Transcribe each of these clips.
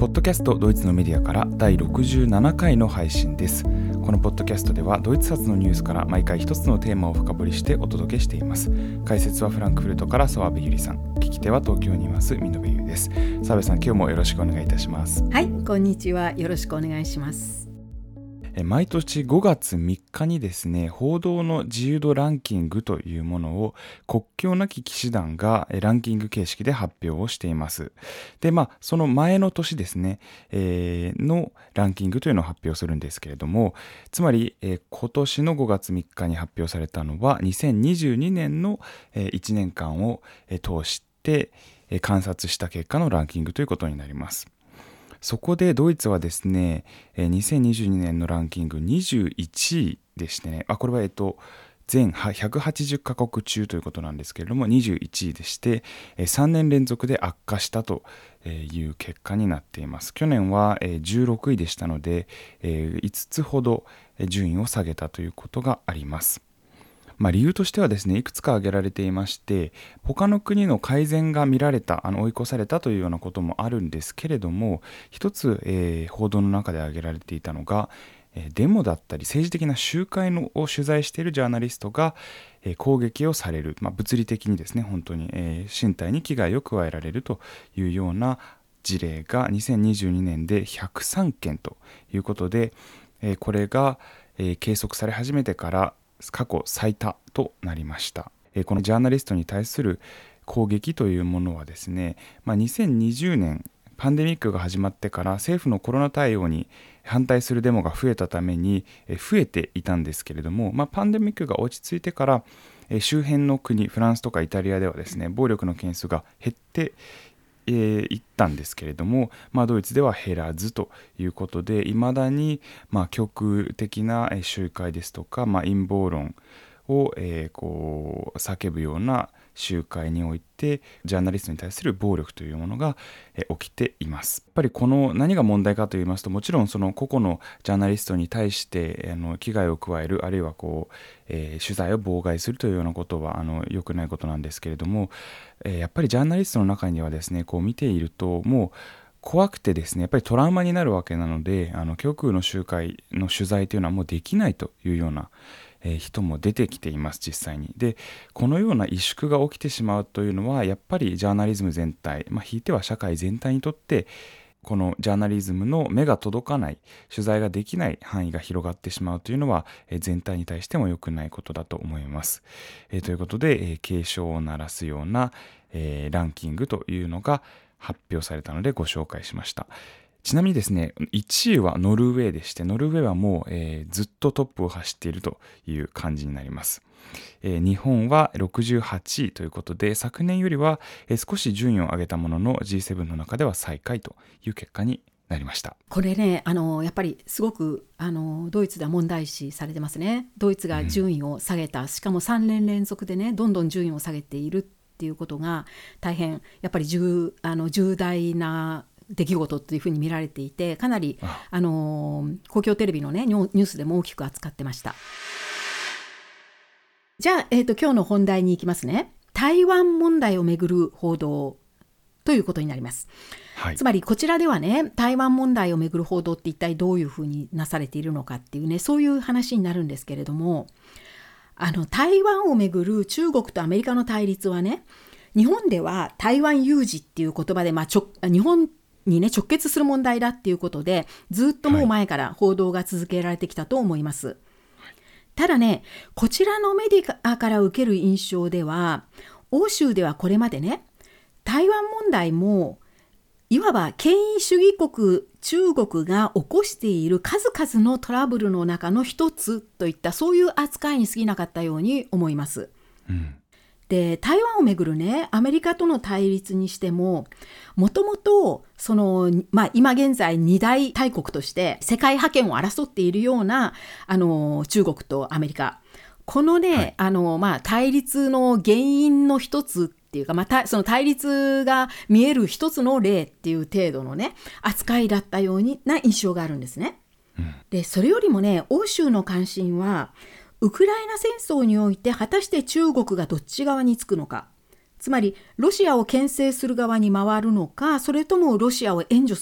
ポッドキャストドイツのメディアから第67回の配信です。このポッドキャストではドイツ発のニュースから毎回一つのテーマを深掘りしてお届けしています。解説はフランクフルトから澤部ゆりさん、聞き手は東京にいます見延優です。澤部さん、今日もよろしくお願いいたします。 はい、こんにちは。よろしくお願いします。 毎年5月3日にですね、報道の自由度ランキングというものを国境なき騎士団がランキング形式で発表をしています。で、その前の年ですね、のランキングというのを発表するんですけれども、つまり、今年の5月3日に発表されたのは2022年の1年間を通して観察した結果のランキングということになります。そこでドイツはですね、2022年のランキング21位でしてね、これは全180カ国中ということなんですけれども、21位でして、3年連続で悪化したという結果になっています。去年は16位でしたので、5つほど順位を下げたということがあります。理由としてはですね、いくつか挙げられていまして、他の国の改善が見られた、追い越されたというようなこともあるんですけれども、一つ、報道の中で挙げられていたのが、デモだったり政治的な集会を取材しているジャーナリストが、攻撃をされる、物理的にですね、本当に、身体に危害を加えられるというような事例が2022年で103件ということで、これが、計測され始めてから過去最多となりました。このジャーナリストに対する攻撃というものはですね、2020年パンデミックが始まってから政府のコロナ対応に反対するデモが増えたために増えていたんですけれども、パンデミックが落ち着いてから周辺の国、フランスとかイタリアではですね、暴力の件数が減っていったんですけれども、ドイツでは減らずということで、いまだに極右的な集会ですとか、陰謀論を叫ぶような集会においてジャーナリストに対する暴力というものが起きています。やっぱりこの何が問題かといいますと、もちろんその個々のジャーナリストに対して危害を加える、あるいは取材を妨害するというようなことは良くないことなんですけれども、やっぱりジャーナリストの中にはですね、見ているともう怖くてですね、やっぱりトラウマになるわけなので、極右の集会の取材というのはもうできないというような人も出てきています、実際に。で、このような萎縮が起きてしまうというのは、やっぱりジャーナリズム全体、ひいては社会全体にとって、このジャーナリズムの目が届かない、取材ができない範囲が広がってしまうというのは、全体に対しても良くないことだと思います。ということで、警鐘を鳴らすような、ランキングというのが発表されたのでご紹介しました。ちなみにですね、1位はノルウェーでして、ノルウェーはもう、ずっとトップを走っているという感じになります。日本は68位ということで、昨年よりは少し順位を上げたものの G7 の中では最下位という結果になりました。 これね、やっぱりすごくドイツでは問題視されてますね。ドイツが順位を下げた、しかも3年連続でね、どんどん順位を下げているっていうことが大変やっぱり重大な出来事というふうに見られていて、かなり公共テレビのねニュースでも大きく扱ってました。じゃあ、今日の本題に行きますね。台湾問題をめぐる報道ということになります。はい、つまりこちらではね、台湾問題をめぐる報道って一体どういうふうになされているのかっていうね、そういう話になるんですけれども、台湾をめぐる中国とアメリカの対立はね、日本では台湾有事っていう言葉で、日本にね直結する問題だっていうことで、ずっともう前から報道が続けられてきたと思います。はい、ただね、こちらのメディアから受ける印象では、欧州ではこれまでね、台湾問題もいわば権威主義国中国が起こしている数々のトラブルの中の一つといった、そういう扱いに過ぎなかったように思います。で、台湾をめぐるね、アメリカとの対立にしても、もともと今現在二大大国として世界覇権を争っているような中国とアメリカ、このね、はい、対立の原因の一つっていうか、その対立が見える一つの例っていう程度のね扱いだったような印象があるんですね。で、それよりもね、欧州の関心はウクライナ戦争において果たして中国がどっち側につくのか、つまりロシアを牽制する側に回るのか、それともロシアを援助する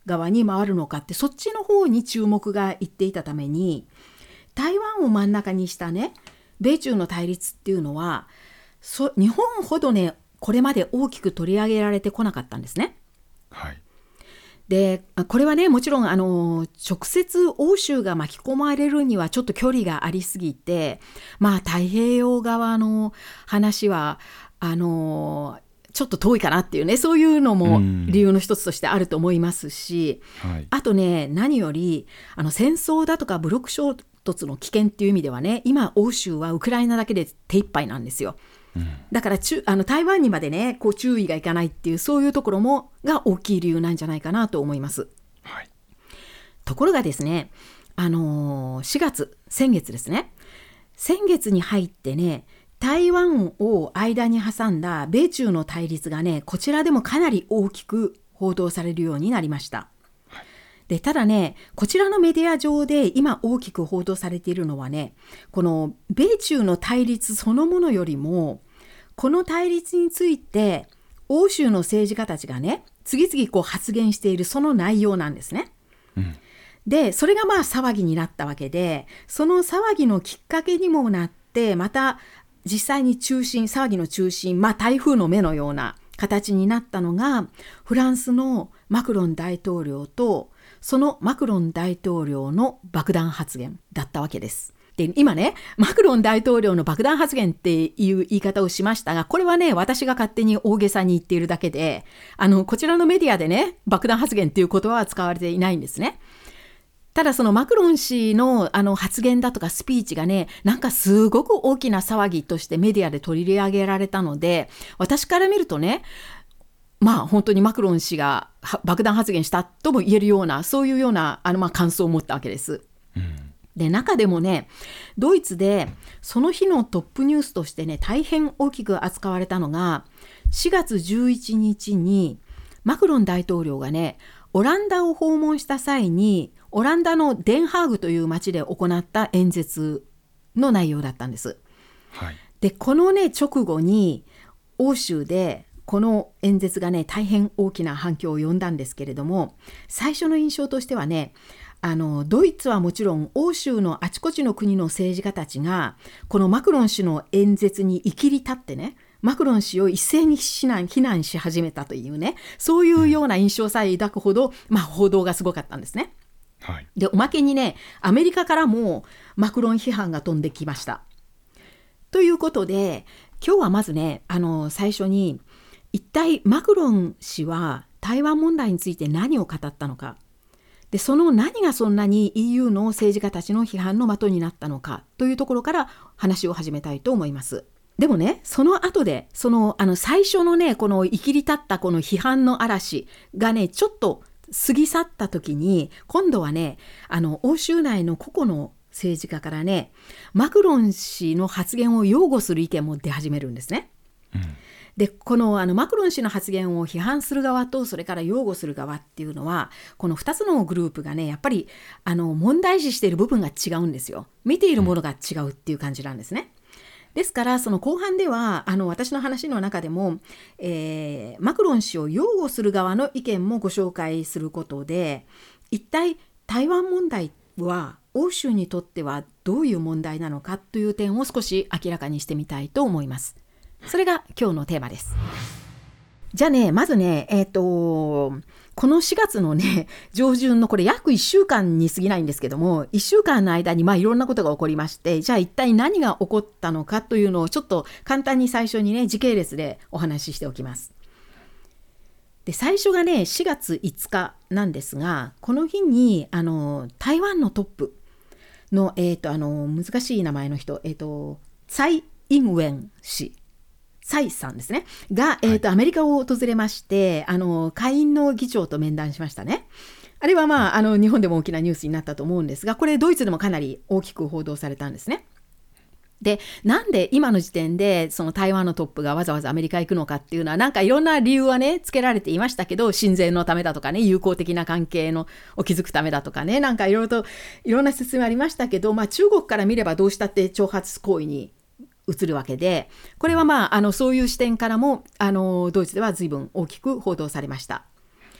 側に回るのかって、そっちの方に注目がいっていたために、台湾を真ん中にしたね、米中の対立っていうのは日本ほどね、これまで大きく取り上げられてこなかったんですね。 はい。 で、これはね、もちろん直接欧州が巻き込まれるにはちょっと距離がありすぎて、太平洋側の話はちょっと遠いかなっていうね、そういうのも理由の一つとしてあると思いますし、 はい、 あとね、何より戦争だとか武力衝突の危険っていう意味ではね、今欧州はウクライナだけで手一杯なんですよ。だから台湾にまでね、こう注意がいかないっていう、そういうところもが大きい理由なんじゃないかなと思います。 はい、 ところがですね、4月、先月ですね、先月に入ってね、台湾を間に挟んだ米中の対立がね、こちらでもかなり大きく報道されるようになりました。で、ただね、こちらのメディア上で今大きく報道されているのはね、この米中の対立そのものよりも、この対立について欧州の政治家たちがね、次々こう発言しているその内容なんですね。で、それが騒ぎになったわけで、その騒ぎのきっかけにもなって、また実際に騒ぎの中心、台風の目のような形になったのが、フランスのマクロン大統領と、そのマクロン大統領の爆弾発言だったわけです。で、今ね、マクロン大統領の爆弾発言っていう言い方をしましたが、これはね、私が勝手に大げさに言っているだけで、こちらのメディアでね、爆弾発言っていう言葉は使われていないんですね。ただそのマクロン氏の発言だとかスピーチがね、なんかすごく大きな騒ぎとしてメディアで取り上げられたので、私から見るとね、本当にマクロン氏が爆弾発言したとも言えるような、そういうような感想を持ったわけです。で、中でもね、ドイツでその日のトップニュースとしてね、大変大きく扱われたのが、4月11日にマクロン大統領がね、オランダを訪問した際に、オランダのデンハーグという町で行った演説の内容だったんです。 はい、 で、このね、直後に欧州でこの演説がね、大変大きな反響を呼んだんですけれども、最初の印象としてはね、ドイツはもちろん欧州のあちこちの国の政治家たちがこのマクロン氏の演説にいきり立ってね、マクロン氏を一斉に非難し始めたというね、そういうような印象さえ抱くほど、報道がすごかったんですね。 はい、 で、おまけにね、アメリカからもマクロン批判が飛んできました。ということで、今日はまずね、最初に一体マクロン氏は台湾問題について何を語ったのか。で、その何がそんなに EU の政治家たちの批判の的になったのかというところから話を始めたいと思います。でもね、その後で、最初のね、このいきり立ったこの批判の嵐がね、ちょっと過ぎ去った時に、今度はね、欧州内の個々の政治家からね、マクロン氏の発言を擁護する意見も出始めるんですね。で、このマクロン氏の発言を批判する側と、それから擁護する側っていうのは、この2つのグループがね、やっぱり問題視している部分が違うんですよ。見ているものが違うっていう感じなんですね。ですから、その後半では私の話の中でも、マクロン氏を擁護する側の意見もご紹介することで、一体台湾問題は欧州にとってはどういう問題なのかという点を少し明らかにしてみたいと思います。それが今日のテーマです。じゃあね、まずね、この4月のね、上旬のこれ約1週間に過ぎないんですけども、1週間の間にいろんなことが起こりまして、じゃあ一体何が起こったのかというのをちょっと簡単に最初にね、時系列でお話ししておきます。で、最初がね、4月5日なんですが、この日に台湾のトップの、難しい名前の人、蔡英文氏、蔡さんですねが、アメリカを訪れまして、下院の議長と面談しましたね。あれは日本でも大きなニュースになったと思うんですが、これドイツでもかなり大きく報道されたんですね。で、なんで今の時点でその台湾のトップがわざわざアメリカ行くのかっていうのは、なんかいろんな理由はね、つけられていましたけど、親善のためだとかね、友好的な関係のを築くためだとかね、なんかいろんな説明ありましたけど、中国から見ればどうしたって挑発行為に移るわけで、これはそういう視点からもドイツでは随分大きく報道されました。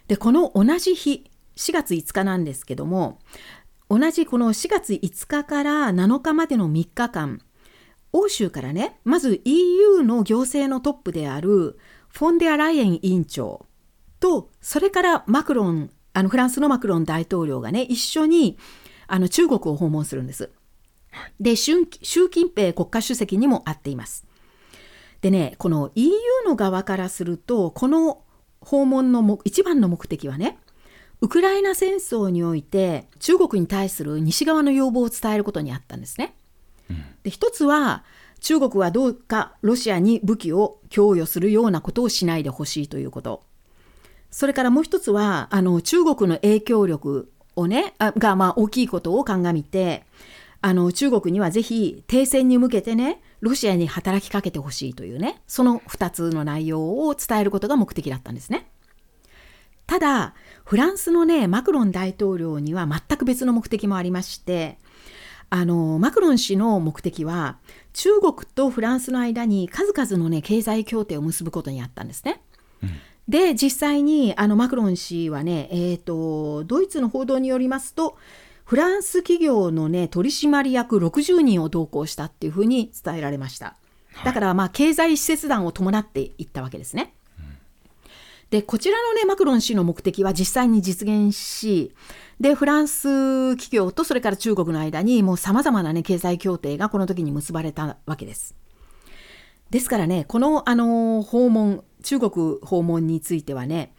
でこの同じ日4月5日なんですけども、同じこの4月5日から7日までの3日間、欧州からね、まず EU の行政のトップであるフォンデアライエン委員長と、それからマクロン、フランスのマクロン大統領がね、一緒に中国を訪問するんです。で、習近平国家主席にも会っています。でね、この EU の側からすると、この訪問の一番の目的はね、ウクライナ戦争において中国に対する西側の要望を伝えることにあったんですね。で、一つは中国はどうかロシアに武器を供与するようなことをしないでほしいということ。それからもう一つは中国の影響力をねが大きいことを鑑みて、中国にはぜひ停戦に向けてねロシアに働きかけてほしいというね、その2つの内容を伝えることが目的だったんですね。ただフランスのねマクロン大統領には全く別の目的もありまして、マクロン氏の目的は中国とフランスの間に数々のね経済協定を結ぶことにあったんですね。で実際にマクロン氏はね、ドイツの報道によりますと、フランス企業のね取締役60人を同行したっていうふうに伝えられました。だから経済施設団を伴っていったわけですね。でこちらのねマクロン氏の目的は実際に実現し、でフランス企業とそれから中国の間にもうさまざまなね経済協定がこの時に結ばれたわけです。ですからねこの訪問、中国訪問についてはね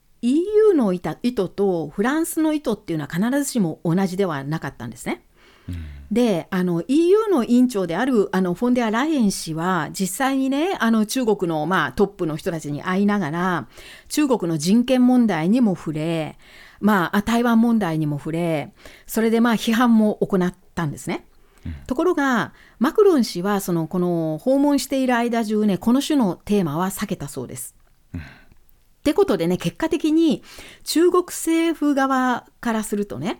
EU の意図とフランスの意図っていうのは必ずしも同じではなかったんですね。でEU の委員長であるフォンデアライエン氏は実際にね中国のトップの人たちに会いながら中国の人権問題にも触れ、台湾問題にも触れ、それで批判も行ったんですね。ところがマクロン氏はこの訪問している間中ねこの種のテーマは避けたそうです。ってことでね結果的に中国政府側からするとね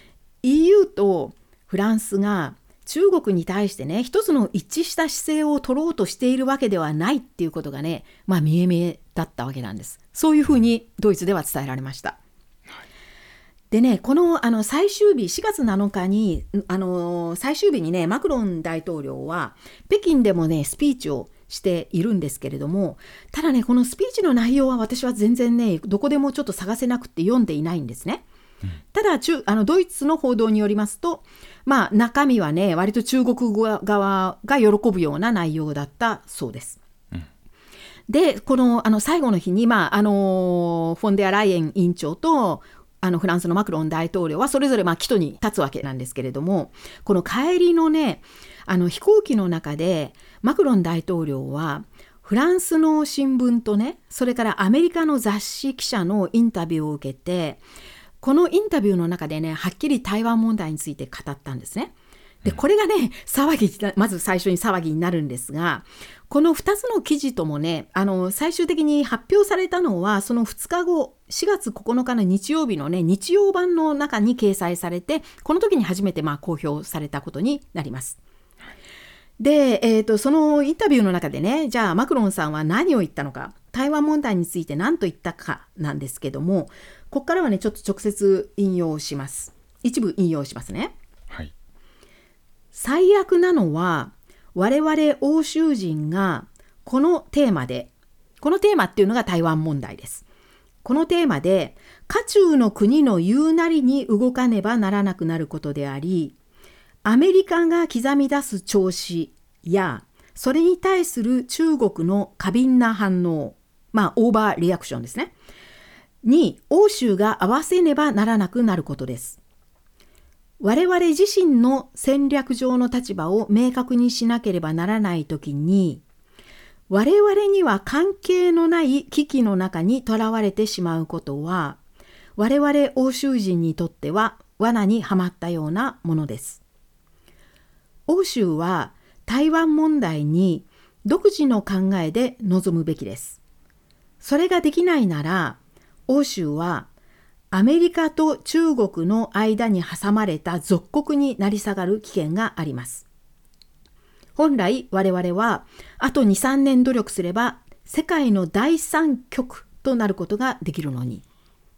EU とフランスが中国に対してね一つの一致した姿勢を取ろうとしているわけではないっていうことがね見え見えだったわけなんです。そういうふうにドイツでは伝えられました。でねこの最終日4月7日に最終日にねマクロン大統領は北京でもねスピーチをしているんですけれども、ただねこのスピーチの内容は私は全然ねどこでもちょっと探せなくて読んでいないんですね。ただドイツの報道によりますと、中身はね割と中国側が喜ぶような内容だったそうです。でこの最後の日にフォンデアライエン委員長とフランスのマクロン大統領はそれぞれ帰途に立つわけなんですけれども、この帰りのね飛行機の中でマクロン大統領はフランスの新聞とねそれからアメリカの雑誌記者のインタビューを受けて、このインタビューの中でねはっきり台湾問題について語ったんですね。でこれがねまず最初に騒ぎになるんですが、この2つの記事ともね最終的に発表されたのはその2日後4月9日の日曜日のね日曜版の中に掲載されて、この時に初めて公表されたことになります。で、そのインタビューの中でねじゃあマクロンさんは何を言ったのか、台湾問題について何と言ったかなんですけども、ここからはねちょっと直接引用します。一部引用しますね。最悪なのは我々欧州人がこのテーマっていうのが台湾問題です。このテーマで渦中の国の言うなりに動かねばならなくなることであり、アメリカが刻み出す調子やそれに対する中国の過敏な反応、オーバーリアクションですねに欧州が合わせねばならなくなることです。我々自身の戦略上の立場を明確にしなければならないときに、我々には関係のない危機の中にとらわれてしまうことは、我々欧州人にとっては罠にはまったようなものです。欧州は台湾問題に独自の考えで臨むべきです。それができないなら、欧州はアメリカと中国の間に挟まれた属国になり下がる危険があります。本来我々はあと 2,3 年努力すれば世界の第三極となることができるのに、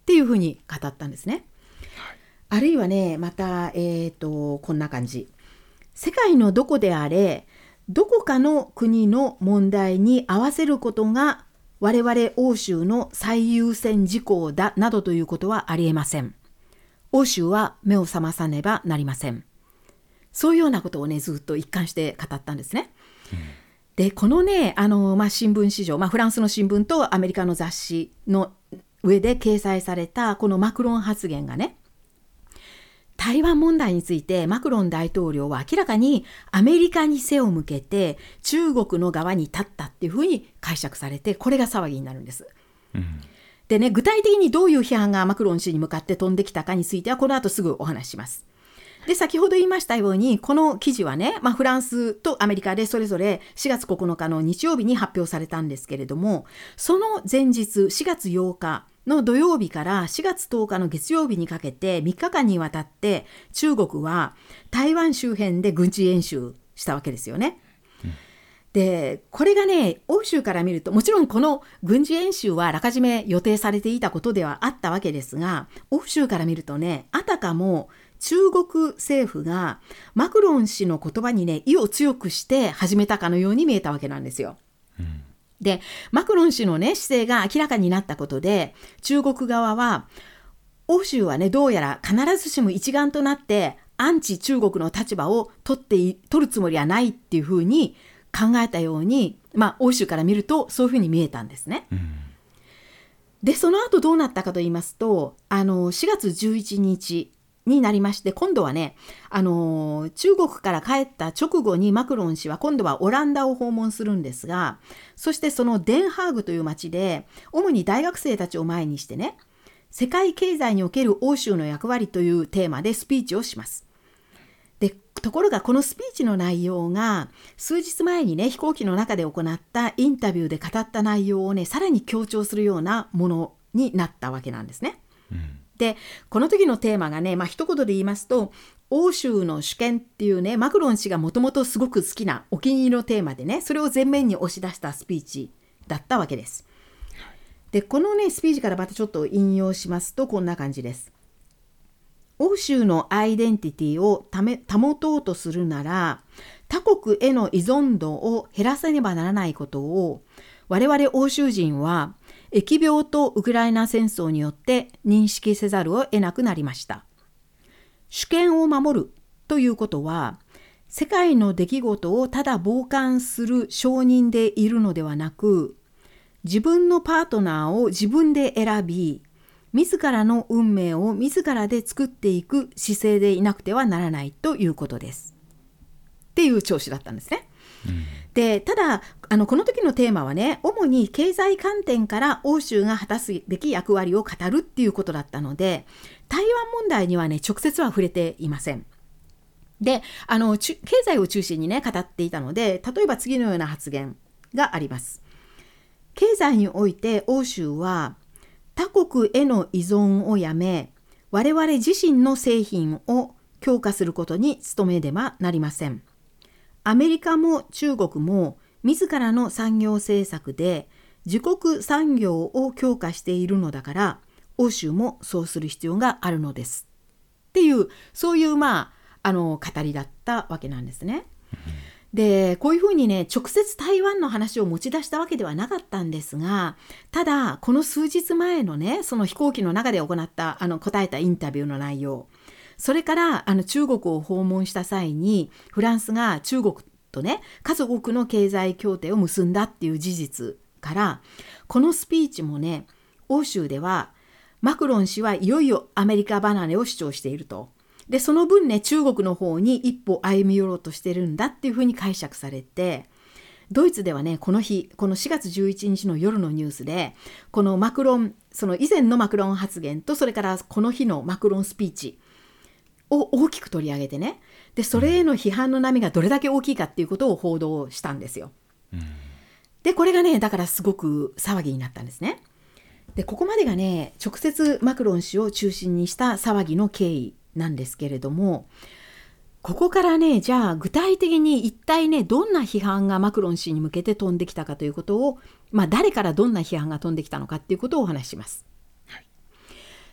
っていうふうに語ったんですね。あるいはね、また、こんな感じ。世界のどこであれ、どこかの国の問題に合わせることが我々欧州の最優先事項だなどということはありえません。欧州は目を覚まさねばなりません。そういうようなことをね、ずっと一貫して語ったんですね。で、このね、新聞市場、フランスの新聞とアメリカの雑誌の上で掲載されたこのマクロン発言がね、台湾問題についてマクロン大統領は明らかにアメリカに背を向けて中国の側に立ったっていうふうに解釈されて、これが騒ぎになるんです。でね、具体的にどういう批判がマクロン氏に向かって飛んできたかについてはこの後すぐお話しします。で、先ほど言いましたように、この記事はね、フランスとアメリカでそれぞれ4月9日の日曜日に発表されたんですけれども、その前日4月8日の土曜日から4月10日の月曜日にかけて3日間にわたって中国は台湾周辺で軍事演習したわけですよね。で、これがね、欧州から見ると、もちろんこの軍事演習はあらかじめ予定されていたことではあったわけですが、欧州から見るとね、あたかも中国政府がマクロン氏の言葉にね、意を強くして始めたかのように見えたわけなんですよ。で、マクロン氏のね、姿勢が明らかになったことで、中国側は、欧州はね、どうやら必ずしも一丸となってアンチ中国の立場を取るつもりはないっていうふうに考えたように、欧州から見るとそういうふうに見えたんですね。で、その後どうなったかと言いますと、4月11日になりまして、今度はね、中国から帰った直後にマクロン氏は今度はオランダを訪問するんですが、そしてそのデンハーグという町で主に大学生たちを前にしてね、世界経済における欧州の役割というテーマでスピーチをします。で、ところがこのスピーチの内容が数日前にね、飛行機の中で行ったインタビューで語った内容をね、さらに強調するようなものになったわけなんですね。で、この時のテーマがね、一言で言いますと、欧州の主権っていうね、マクロン氏がもともとすごく好きなお気に入りのテーマでね、それを前面に押し出したスピーチだったわけです。で、このね、スピーチからまたちょっと引用しますと、こんな感じです。欧州のアイデンティティを保とうとするなら、他国への依存度を減らさねばならないことを、我々欧州人は疫病とウクライナ戦争によって認識せざるを得なくなりました。主権を守るということは、世界の出来事をただ傍観する証人でいるのではなく、自分のパートナーを自分で選び、自らの運命を自らで作っていく姿勢でいなくてはならないということです。っていう調子だったんですね。で、ただこの時のテーマはね、主に経済観点から欧州が果たすべき役割を語るっていうことだったので、台湾問題にはね、直接は触れていません。で、経済を中心にね、語っていたので、例えば次のような発言があります。経済において欧州は他国への依存をやめ、我々自身の製品を強化することに努めねばなりません。アメリカも中国も自らの産業政策で自国産業を強化しているのだから、欧州もそうする必要があるのです。っていう、そういう語りだったわけなんですね。で、こういうふうにね、直接台湾の話を持ち出したわけではなかったんですが、ただこの数日前のね、その飛行機の中で行った答えたインタビューの内容、それから中国を訪問した際にフランスが中国とね、数多くの経済協定を結んだっていう事実から、このスピーチもね、欧州ではマクロン氏はいよいよアメリカ離れを主張していると。で、その分ね、中国の方に一歩歩み寄ろうとしてるんだっていうふうに解釈されて、ドイツではね、この日、この4月11日の夜のニュースで、このマクロン、その以前のマクロン発言と、それからこの日のマクロンスピーチを大きく取り上げてね、で、それへの批判の波がどれだけ大きいかっていうことを報道したんですよ。で、これがね、だからすごく騒ぎになったんですね。で、ここまでがね、直接マクロン氏を中心にした騒ぎの経緯なんですけれども、ここからね、じゃあ具体的に一体ね、どんな批判がマクロン氏に向けて飛んできたかということを、誰からどんな批判が飛んできたのかっていうことをお話しします。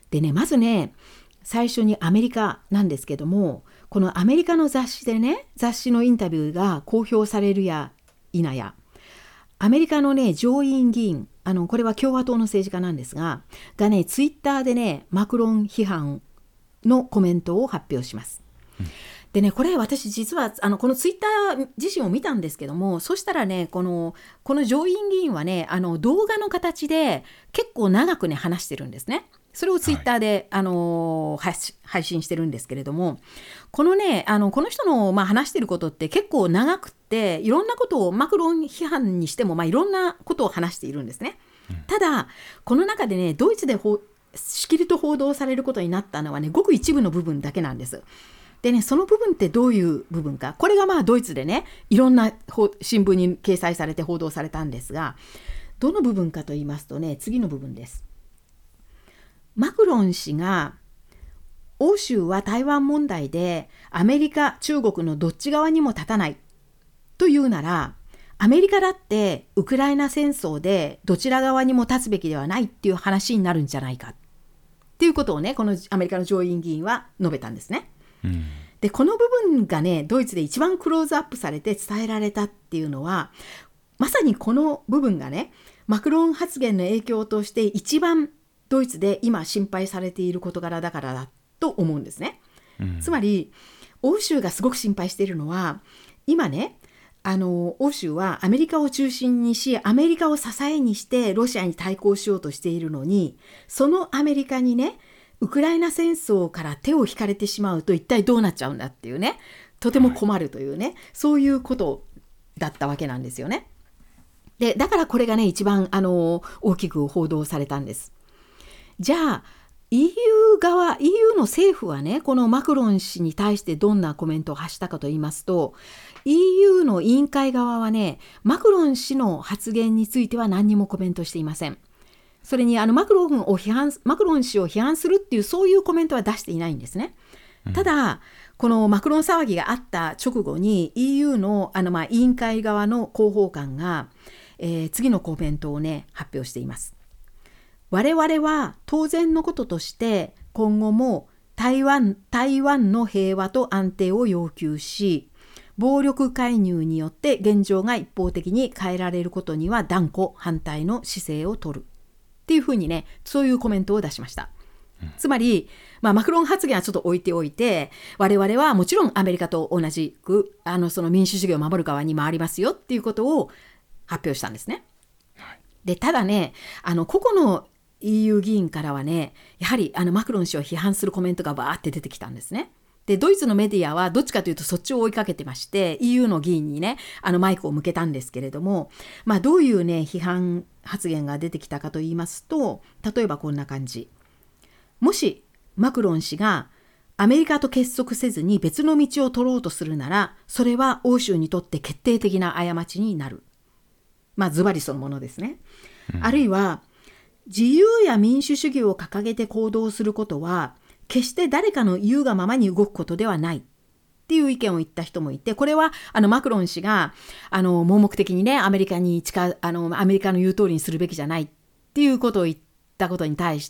でね、まずね、最初にアメリカなんですけども、このアメリカの雑誌でね、雑誌のインタビューが公表されるや否や、アメリカのね、上院議員、これは共和党の政治家なんですが、ね、ツイッターでね、マクロン批判のコメントを発表します。でね、これ私実はこのツイッター自身を見たんですけども、そしたらね、この上院議員はね、動画の形で結構長くね話してるんですね。それをツイッターで、配信してるんですけれども、このね、この人の、話してることって結構長くって、いろんなことをマクロン批判にしても、いろんなことを話しているんですね。ただこの中でね、ドイツでしきりと報道されることになったのはね、ごく一部の部分だけなんです。でね、その部分ってどういう部分か、これがドイツでね、いろんな新聞に掲載されて報道されたんですが、どの部分かと言いますとね、次の部分です。マクロン氏が欧州は台湾問題でアメリカ、中国のどっち側にも立たないというなら、アメリカだってウクライナ戦争でどちら側にも立つべきではないっていう話になるんじゃないかっていうことをね、このアメリカの上院議員は述べたんですね。でこの部分がね、ドイツで一番クローズアップされて伝えられたっていうのは、まさにこの部分がね、マクロン発言の影響として一番ドイツで今心配されている事柄だからだと思うんですね。つまり欧州がすごく心配しているのは、今ね、欧州はアメリカを中心にし、アメリカを支えにしてロシアに対抗しようとしているのに、そのアメリカにね、ウクライナ戦争から手を引かれてしまうと一体どうなっちゃうんだっていうね、とても困るというね、そういうことだったわけなんですよね。でだからこれがね、一番大きく報道されたんです。じゃあ EU の政府はね、このマクロン氏に対してどんなコメントを発したかと言いますと、 EU の委員会側はね、マクロン氏の発言については何にもコメントしていません。それにマクロン氏を批判するっていうそういうコメントは出していないんですね。ただこのマクロン騒ぎがあった直後に EU の、委員会側の広報官が、次のコメントをね発表しています。我々は当然のこととして今後も台湾の平和と安定を要求し、暴力介入によって現状が一方的に変えられることには断固反対の姿勢を取るっていうふうにね、そういうコメントを出しました。つまり、マクロン発言はちょっと置いておいて、我々はもちろんアメリカと同じくその民主主義を守る側に回りますよっていうことを発表したんですね。でただね、個々の EU 議員からはね、やはりマクロン氏を批判するコメントがバーって出てきたんですね。でドイツのメディアはどっちかというとそっちを追いかけてまして、 EU の議員にねマイクを向けたんですけれども、どういうね批判発言が出てきたかと言いますと、例えばこんな感じ。もしマクロン氏がアメリカと結束せずに別の道を取ろうとするなら、それは欧州にとって決定的な過ちになる。ズバリそのものですね。あるいは自由や民主主義を掲げて行動することは決して誰かの言うがままに動くことではないっていう意見を言った人もいて、これはマクロン氏が盲目的にねアメリカの言う通りにするべきじゃないっていうことを言ったことに対して、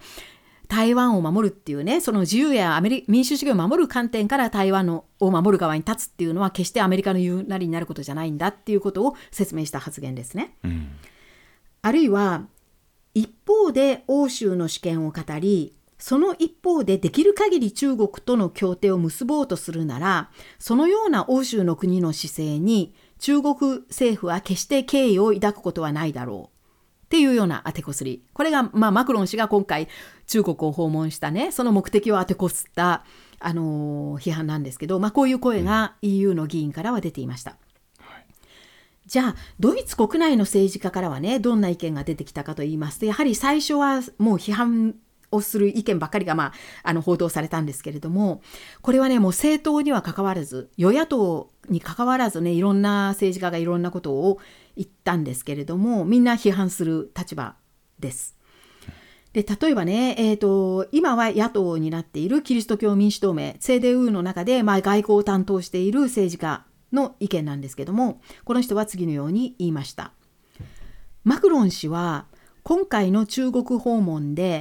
台湾を守るっていうね、その自由や民主主義を守る観点から台湾を守る側に立つっていうのは決してアメリカの言うなりになることじゃないんだっていうことを説明した発言ですね。あるいは一方で欧州の主権を語り、その一方でできる限り中国との協定を結ぼうとするなら、そのような欧州の国の姿勢に中国政府は決して敬意を抱くことはないだろうっていうような当てこすり。これが、マクロン氏が今回中国を訪問したね、その目的を当てこすった、批判なんですけど、こういう声が EU の議員からは出ていました。じゃあドイツ国内の政治家からはね、どんな意見が出てきたかと言いますと、やはり最初はもう批判をする意見ばっかりが、報道されたんですけれども、これはねもう政党には関わらず、与野党に関わらずね、いろんな政治家がいろんなことを言ったんですけれども、みんな批判する立場です。で例えばね、今は野党になっているキリスト教民主同盟 CDU の中で、外交を担当している政治家の意見なんですけども、この人は次のように言いました。マクロン氏は今回の中国訪問で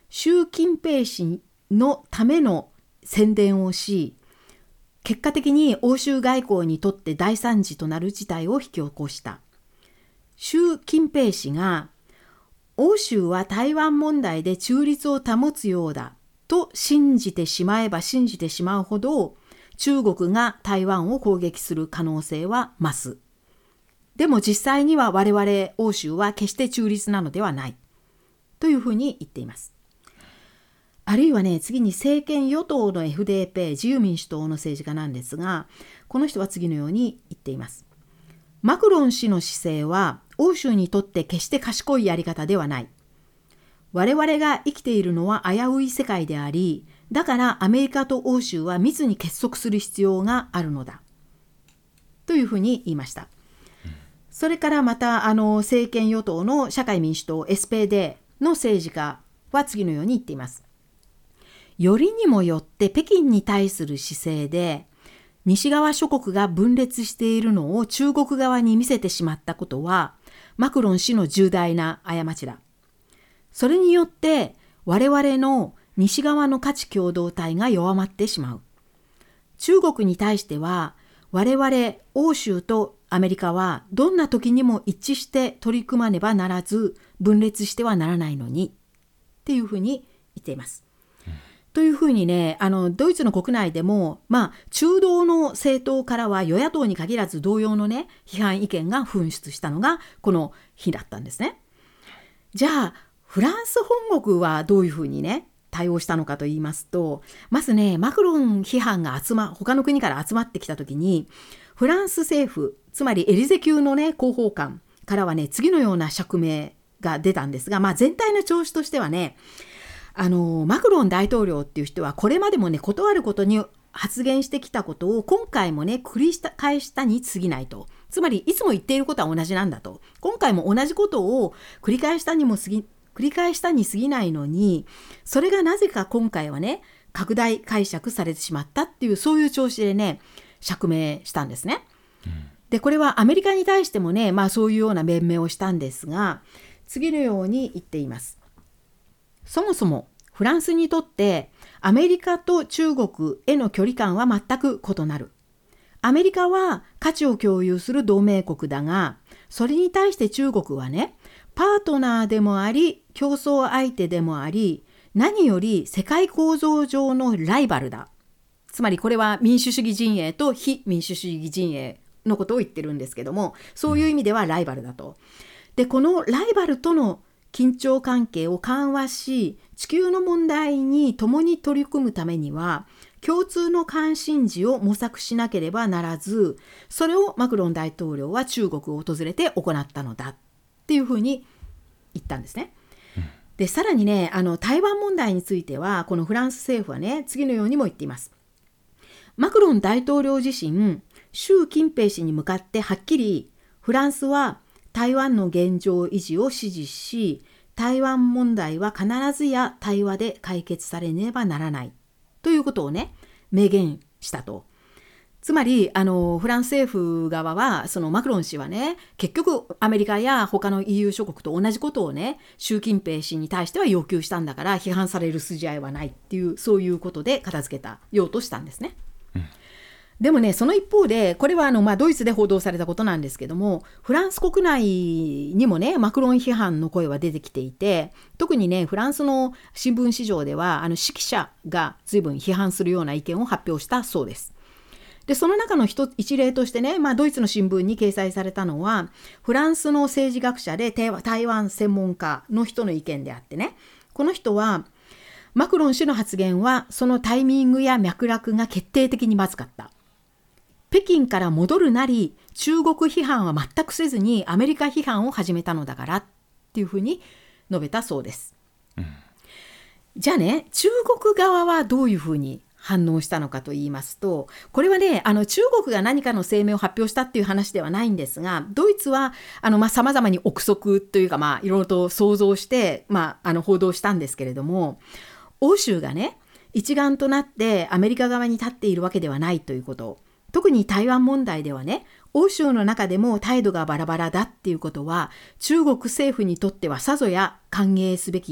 習近平氏のための宣伝をし、結果的に欧州外交にとって大惨事となる事態を引き起こした。習近平氏が欧州は台湾問題で中立を保つようだと信じてしまえば信じてしまうほど、中国が台湾を攻撃する可能性は増す。でも実際には我々欧州は決して中立なのではないというふうに言っています。あるいはね、次に政権与党の FDP 自由民主党の政治家なんですが、この人は次のように言っています。マクロン氏の姿勢は欧州にとって決して賢いやり方ではない。我々が生きているのは危うい世界であり、だからアメリカと欧州は密に結束する必要があるのだというふうに言いました。それからまた政権与党の社会民主党 SPD の政治家は次のように言っています。よりにもよって北京に対する姿勢で西側諸国が分裂しているのを中国側に見せてしまったことはマクロン氏の重大な過ちだ。それによって我々の西側の価値共同体が弱まってしまう。中国に対しては我々欧州とアメリカはどんな時にも一致して取り組まねばならず分裂してはならないのにっていうふうに言っています。というふうにね、ドイツの国内でも、中道の政党からは与野党に限らず同様のね、批判意見が噴出したのがこの日だったんですね。じゃあ、フランス本国はどういうふうにね、対応したのかと言いますと、まずね、マクロン批判が他の国から集まってきたときに、フランス政府、つまりエリゼ級のね、広報官からはね、次のような釈明が出たんですが、全体の調子としてはね、マクロン大統領っていう人はこれまでもね、ことあることに発言してきたことを今回もね、繰り返したに過ぎないと。つまりいつも言っていることは同じなんだと。今回も同じことを繰り返したに過ぎないのに、それがなぜか今回はね、拡大解釈されてしまったっていう、そういう調子でね、釈明したんですね。で、これはアメリカに対してもね、そういうような弁明をしたんですが、次のように言っています。そもそもフランスにとってアメリカと中国への距離感は全く異なる。アメリカは価値を共有する同盟国だが、それに対して中国はね、パートナーでもあり、競争相手でもあり、何より世界構造上のライバルだ。つまりこれは民主主義陣営と非民主主義陣営のことを言ってるんですけども、そういう意味ではライバルだと。で、このライバルとの緊張関係を緩和し、地球の問題に共に取り組むためには、共通の関心事を模索しなければならず、それをマクロン大統領は中国を訪れて行ったのだっていうふうに言ったんですね。で、さらにね、台湾問題については、このフランス政府はね、次のようにも言っています。マクロン大統領自身、習近平氏に向かってはっきり、フランスは台湾の現状維持を支持し、台湾問題は必ずや対話で解決されねばならないということをね、明言したと。つまりフランス政府側は、そのマクロン氏はね、結局アメリカや他の EU 諸国と同じことをね、習近平氏に対しては要求したんだから批判される筋合いはないっていう、そういうことで片付けたようとしたんですね。でもね、その一方で、これはドイツで報道されたことなんですけども、フランス国内にもね、マクロン批判の声は出てきていて、特にね、フランスの新聞市場では、指揮者が随分批判するような意見を発表したそうです。で、その中の一例としてね、ドイツの新聞に掲載されたのは、フランスの政治学者で台湾専門家の人の意見であってね、この人は、マクロン氏の発言は、そのタイミングや脈絡が決定的にまずかった。北京から戻るなり、中国批判は全くせずにアメリカ批判を始めたのだからっていうふうに述べたそうです。じゃあね、中国側はどういうふうに反応したのかと言いますと、これはね、中国が何かの声明を発表したっていう話ではないんですが、ドイツは様々に憶測というか、いろいろと想像して、報道したんですけれども、欧州がね、一丸となってアメリカ側に立っているわけではないということ。特に台湾問題ではね、欧州の中でも態度がバラバラだっていうことは、中国政府にとってはさぞや歓迎すべき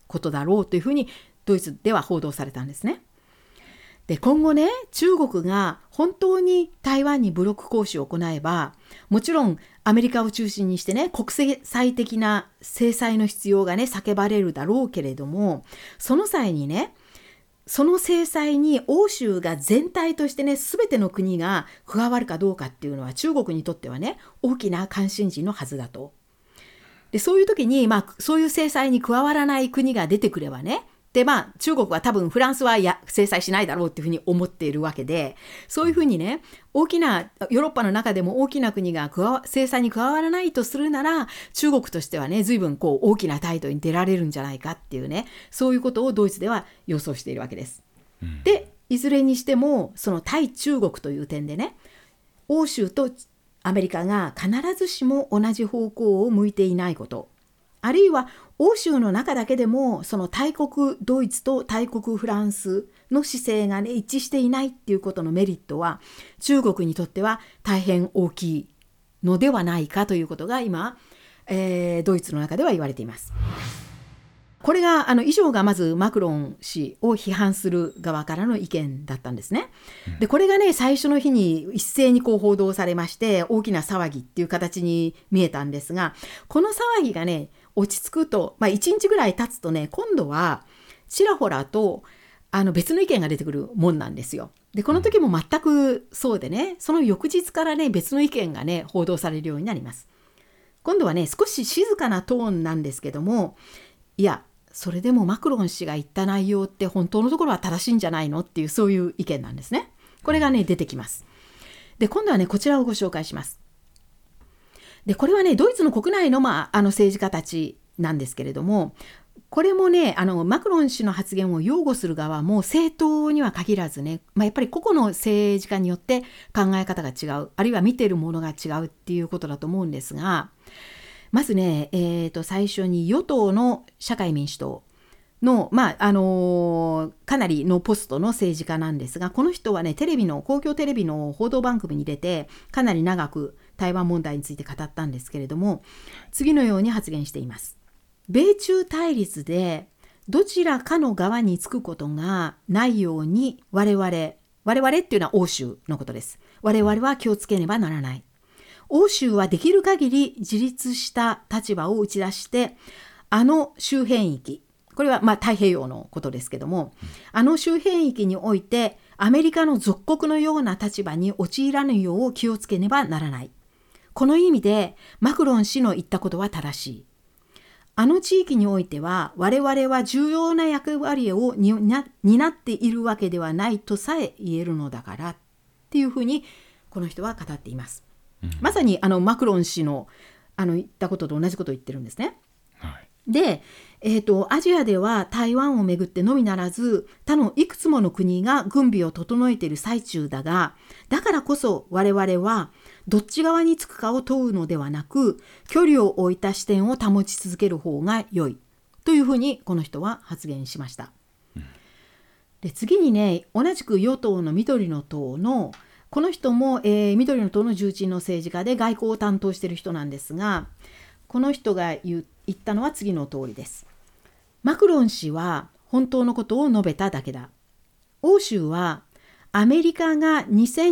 ことだろうというふうにドイツでは報道されたんですね。で、今後ね、中国が本当に台湾に武力行使を行えば、もちろんアメリカを中心にしてね、国際的な制裁の必要がね、叫ばれるだろうけれども、その際にね、その制裁に欧州が全体としてね、全ての国が加わるかどうかっていうのは中国にとってはね、大きな関心事のはずだと。で、そういう時に、そういう制裁に加わらない国が出てくればね、で、中国は多分フランスは制裁しないだろうっていうふうに思っているわけで、そういうふうにね、大きな、ヨーロッパの中でも大きな国が制裁に加わらないとするなら、中国としてはね、随分大きな態度に出られるんじゃないかっていうね、そういうことをドイツでは予想しているわけです。で、いずれにしても、その対中国という点でね、欧州とアメリカが必ずしも同じ方向を向いていないこと、あるいは欧州の中だけでもその大国ドイツと大国フランスの姿勢がね一致していないっていうことのメリットは中国にとっては大変大きいのではないかということが今、ドイツの中では言われています。これが以上がまずマクロン氏を批判する側からの意見だったんですね。で、これがね最初の日に一斉に報道されまして大きな騒ぎっていう形に見えたんですが、この騒ぎがね落ち着くと、1日ぐらい経つとね、今度はちらほらと別の意見が出てくるもんなんですよ。で、この時も全くそうでね、その翌日からね、別の意見がね、報道されるようになります。今度はね、少し静かなトーンなんですけども、いや、それでもマクロン氏が言った内容って本当のところは正しいんじゃないのっていう、そういう意見なんですね。これがね、出てきます。で、今度はね、こちらをご紹介します。で、これはね、ドイツの国内の、政治家たちなんですけれども、これもね、マクロン氏の発言を擁護する側も政党には限らずね、やっぱり個々の政治家によって考え方が違う、あるいは見てるものが違うっていうことだと思うんですが、まずね、最初に与党の社会民主党の、かなりのポストの政治家なんですが、この人はね、公共テレビの報道番組に出て、かなり長く台湾問題について語ったんですけれども、次のように発言しています。米中対立でどちらかの側につくことがないように我々っていうのは欧州のことです。我々は気をつけねばならない。欧州はできる限り自立した立場を打ち出して、周辺域、これは太平洋のことですけども、周辺域においてアメリカの属国のような立場に陥らぬよう気をつけねばならない。この意味でマクロン氏の言ったことは正しい。地域においては我々は重要な役割を担っているわけではないとさえ言えるのだからっていうふうにこの人は語っています。まさにマクロン氏の言ったことと同じことを言ってるんですね。で、アジアでは台湾をめぐってのみならず他のいくつもの国が軍備を整えている最中だが、だからこそ我々はどっち側につくかを問うのではなく、距離を置いた視点を保ち続ける方が良いというふうにこの人は発言しました。で、次にね、同じく与党の緑の党のこの人も、緑の党の重鎮の政治家で外交を担当している人なんですが、この人が言ったのは次の通りです。マクロン氏は本当のことを述べただけだ。欧州はアメリカが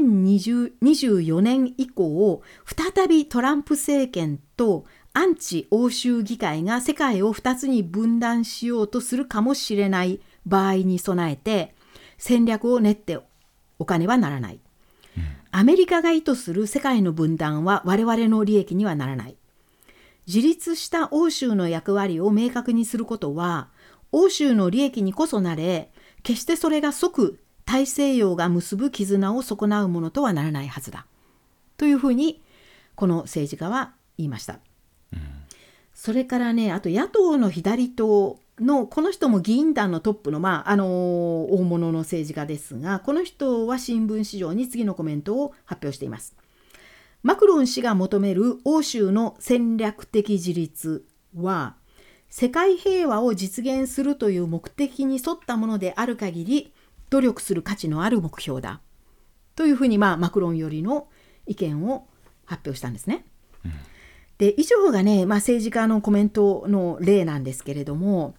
2024年以降、再びトランプ政権とアンチ欧州議会が世界を2つに分断しようとするかもしれない場合に備えて戦略を練っておかねばならない。アメリカが意図する世界の分断は我々の利益にはならない。自立した欧州の役割を明確にすることは欧州の利益にこそなれ、決してそれが即大西洋が結ぶ絆を損なうものとはならないはずだというふうにこの政治家は言いました。それからね、あと野党の左党のこの人も議員団のトップの、大物の政治家ですが、この人は新聞紙上に次のコメントを発表しています。マクロン氏が求める欧州の戦略的自立は世界平和を実現するという目的に沿ったものである限り努力する価値のある目標だというふうに、マクロン寄りの意見を発表したんですね。で、以上がね、政治家のコメントの例なんですけれども、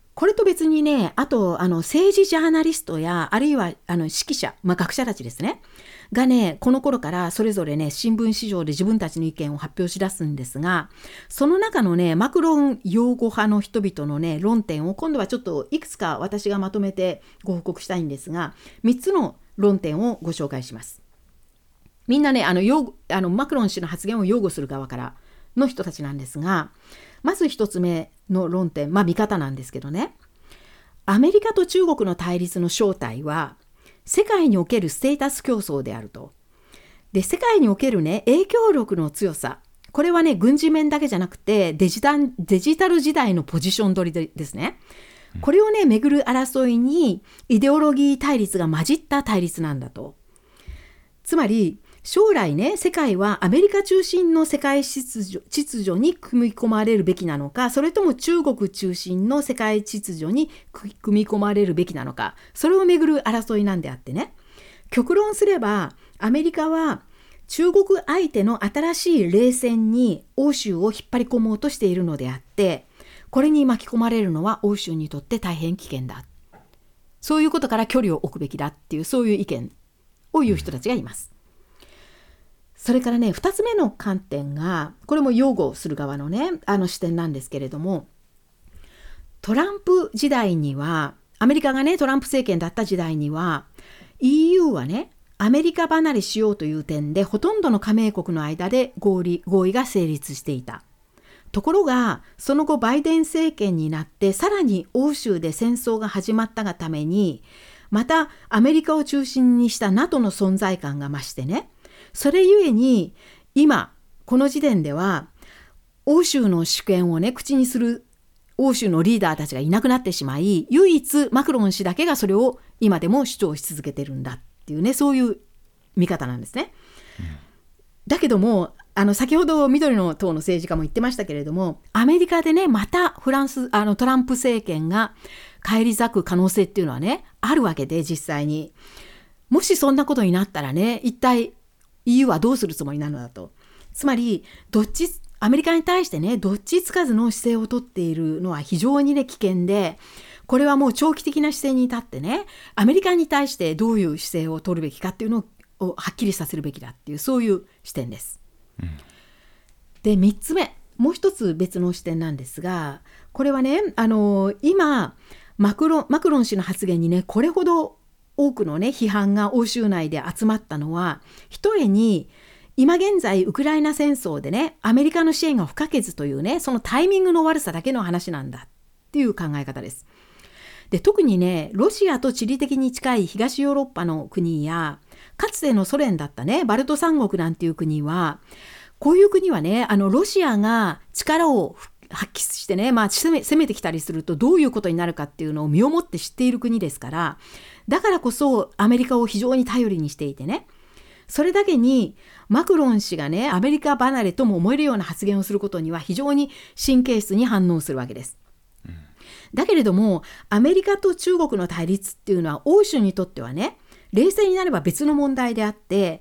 これと別にね、あと政治ジャーナリストやあるいは指揮者、学者たちですねがね、この頃からそれぞれね、新聞紙上で自分たちの意見を発表し出すんですが、その中のね、マクロン擁護派の人々のね、論点を今度はちょっといくつか私がまとめてご報告したいんですが、3つの論点をご紹介します。みんなね、マクロン氏の発言を擁護する側からの人たちなんですが、まず1つ目の論点、見方なんですけどね、アメリカと中国の対立の正体は世界におけるステータス競争であると。で、世界におけるね、影響力の強さ、これはね、軍事面だけじゃなくてデジタル時代のポジション取りですね。これをね、巡る争いにイデオロギー対立が混じった対立なんだと。つまり将来ね、世界はアメリカ中心の世界秩序に組み込まれるべきなのか、それとも中国中心の世界秩序に組み込まれるべきなのか、それをめぐる争いなんであってね、極論すればアメリカは中国相手の新しい冷戦に欧州を引っ張り込もうとしているのであって、これに巻き込まれるのは欧州にとって大変危険だ、そういうことから距離を置くべきだっていう、そういう意見を言う人たちがいます。それからね、2つ目の観点が、これも擁護する側のね、視点なんですけれども、トランプ時代には、アメリカがね、トランプ政権だった時代には、EU はね、アメリカ離れしようという点で、ほとんどの加盟国の間で合意が成立していた。ところが、その後バイデン政権になって、さらに欧州で戦争が始まったがために、またアメリカを中心にした NATO の存在感が増してね、それゆえに今この時点では欧州の主権をね、口にする欧州のリーダーたちがいなくなってしまい、唯一マクロン氏だけがそれを今でも主張し続けてるんだっていうね、そういう見方なんですね。だけども先ほど緑の党の政治家も言ってましたけれども、アメリカでね、またトランプ政権が返り咲く可能性っていうのはね、あるわけで、実際にもしそんなことになったらね、一体EU はどうするつもりなのだと。つまりアメリカに対してね、どっちつかずの姿勢をとっているのは非常にね、危険で、これはもう長期的な姿勢に立ってね、アメリカに対してどういう姿勢を取るべきかっていうのをはっきりさせるべきだっていう、そういう視点です。で、3つ目、もう一つ別の視点なんですが、これはね、今マクロン氏の発言にね、これほど多くのね、批判が欧州内で集まったのは、ひとえに今現在ウクライナ戦争でね、アメリカの支援が不可欠というね、そのタイミングの悪さだけの話なんだっていう考え方です。で、特にね、ロシアと地理的に近い東ヨーロッパの国や、かつてのソ連だったね、バルト三国なんていう国は、こういう国はね、ロシアが力を発揮してね、攻めてきたりするとどういうことになるかっていうのを身をもって知っている国ですから、だからこそアメリカを非常に頼りにしていてね、それだけにマクロン氏がね、アメリカ離れとも思えるような発言をすることには非常に神経質に反応するわけです。だけれども、アメリカと中国の対立っていうのは欧州にとってはね、冷静になれば別の問題であって、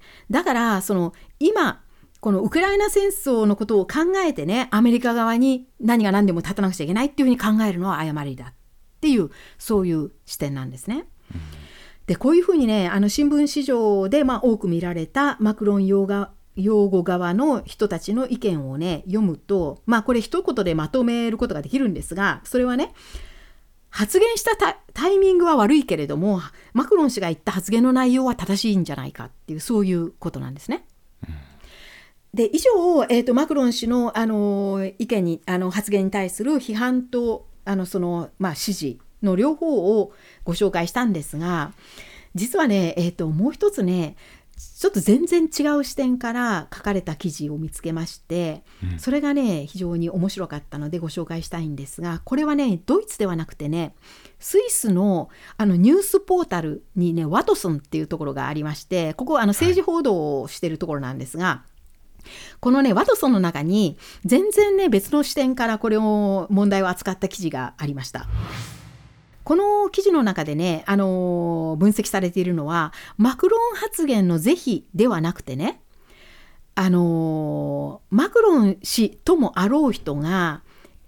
だから今このウクライナ戦争のことを考えてね、アメリカ側に何が何でも立たなくちゃいけないっていうふうに考えるのは誤りだっていう、そういう視点なんですね。で、こういうふうにね、新聞市場で多く見られたマクロン擁護側の人たちの意見をね、読むと、これ一言でまとめることができるんですが、それはね、発言したタイミングは悪いけれども、マクロン氏が言った発言の内容は正しいんじゃないかっていう、そういうことなんですね。で、以上、マクロン氏の、意見に発言に対する批判と支持の両方をご紹介したんですが、実はね、もう一つね、ちょっと全然違う視点から書かれた記事を見つけまして、それがね、非常に面白かったのでご紹介したいんですが、これはね、ドイツではなくてね、スイスのニュースポータルにね、ワトソンっていうところがありまして、ここは政治報道をしているところなんですが、このね、ワトソンの中に全然ね、別の視点からこれを問題を扱った記事がありました。この記事の中でね、分析されているのは、マクロン発言の是非ではなくてね、マクロン氏ともあろう人が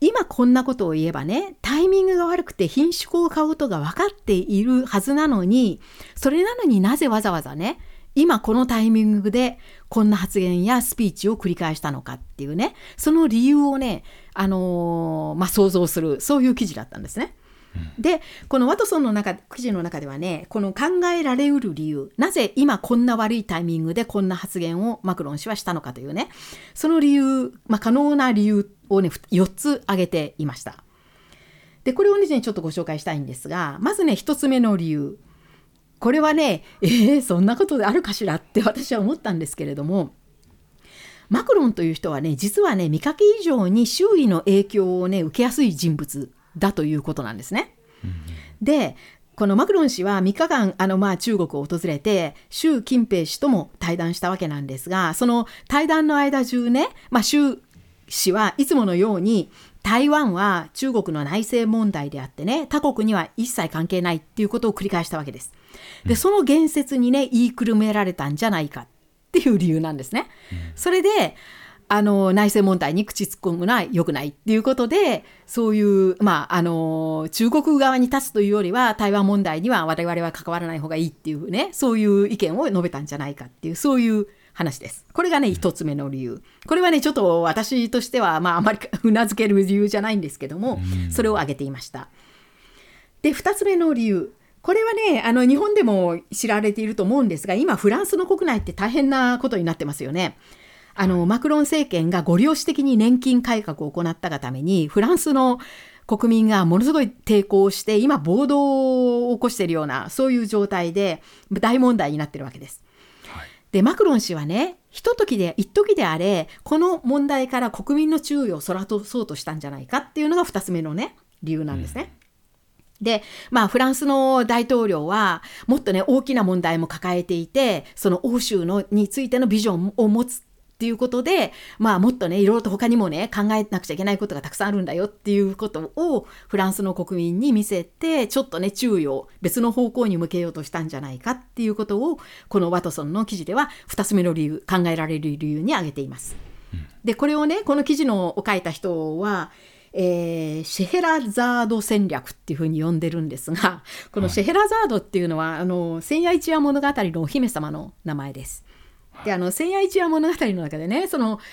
今こんなことを言えばね、タイミングが悪くて品種を買うことが分かっているはずなのに、それなのになぜわざわざね、今このタイミングでこんな発言やスピーチを繰り返したのかっていうね、その理由をね、想像する、そういう記事だったんですね。で、このワトソンの記事の中ではね、この考えられうる理由、なぜ今こんな悪いタイミングでこんな発言をマクロン氏はしたのかというね、その理由、可能な理由をね、4つ挙げていました。で、これをね、ちょっとご紹介したいんですが、まずね、1つ目の理由。これはね、そんなことであるかしらって私は思ったんですけれども、マクロンという人はね、実はね、見かけ以上に周囲の影響をね、受けやすい人物だということなんですね。で、このマクロン氏は3日間中国を訪れて習近平氏とも対談したわけなんですが、その対談の間中ね、習氏はいつものように台湾は中国の内政問題であってね、他国には一切関係ないっていうことを繰り返したわけです。で、その言説にね、言いくるめられたんじゃないかっていう理由なんですね。それで内政問題に口突っ込むのは良くないっていうことで、そういう中国側に立つというよりは台湾問題には我々は関わらない方がいいっていうね、そういう意見を述べたんじゃないかっていう、そういう話です。これがね、一つ目の理由。これはね、ちょっと私としてはあまりうなずける理由じゃないんですけども、それを挙げていました。で、二つ目の理由。これはね、日本でも知られていると思うんですが、今フランスの国内って大変なことになってますよね。マクロン政権がご利用し的に年金改革を行ったがために、フランスの国民がものすごい抵抗して、今暴動を起こしているような、そういう状態で大問題になっているわけです。で、マクロン氏はね、一時であれ、この問題から国民の注意をそらそうとしたんじゃないかっていうのが二つ目のね、理由なんですね。で、フランスの大統領はもっとね、大きな問題も抱えていて、その欧州についてのビジョンを持つっていうことで、もっとね、いろいろと他にもね、考えなくちゃいけないことがたくさんあるんだよっていうことをフランスの国民に見せて、ちょっとね、注意を別の方向に向けようとしたんじゃないかっていうことを、このワトソンの記事では2つ目の理由、考えられる理由に挙げています。で、これをね、この記事を書いた人は、シェヘラザード戦略っていうふうに呼んでるんですが、このシェヘラザードっていうのは、千夜一夜物語のお姫様の名前です。で、千夜一夜物語の中でね、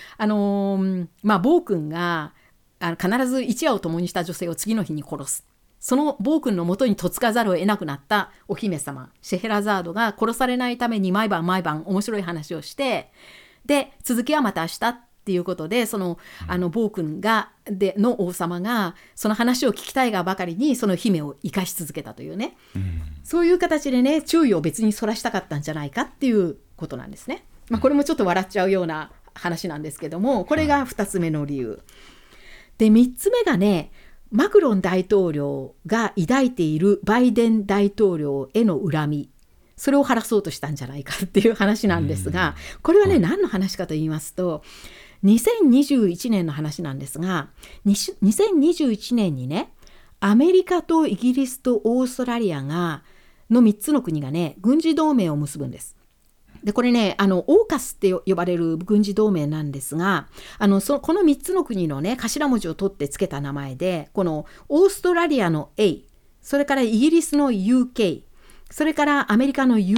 暴君が必ず一夜を共にした女性を次の日に殺す。その暴君のもとに嫁がざるを得なくなったお姫様シェヘラザードが殺されないために毎晩面白い話をして、で続きはまた明日っていうことで、暴君の王様がその話を聞きたいがばかりにその姫を生かし続けたというね、そういう形でね、注意を別にそらしたかったんじゃないかっていうことなんですね。これもちょっと笑っちゃうような話なんですけども、これが2つ目の理由で、3つ目がね、マクロン大統領が抱いているバイデン大統領への恨み、それを晴らそうとしたんじゃないかっていう話なんですが、これはね、何の話かと言いますと、2021年の話なんですが、2021年にね、アメリカとイギリスとオーストラリアの3つの国がね、軍事同盟を結ぶんです。で、これね、オーカスって呼ばれる軍事同盟なんですが、この3つの国のね、頭文字を取ってつけた名前で、このオーストラリアの A、それからイギリスの UK、それからアメリカの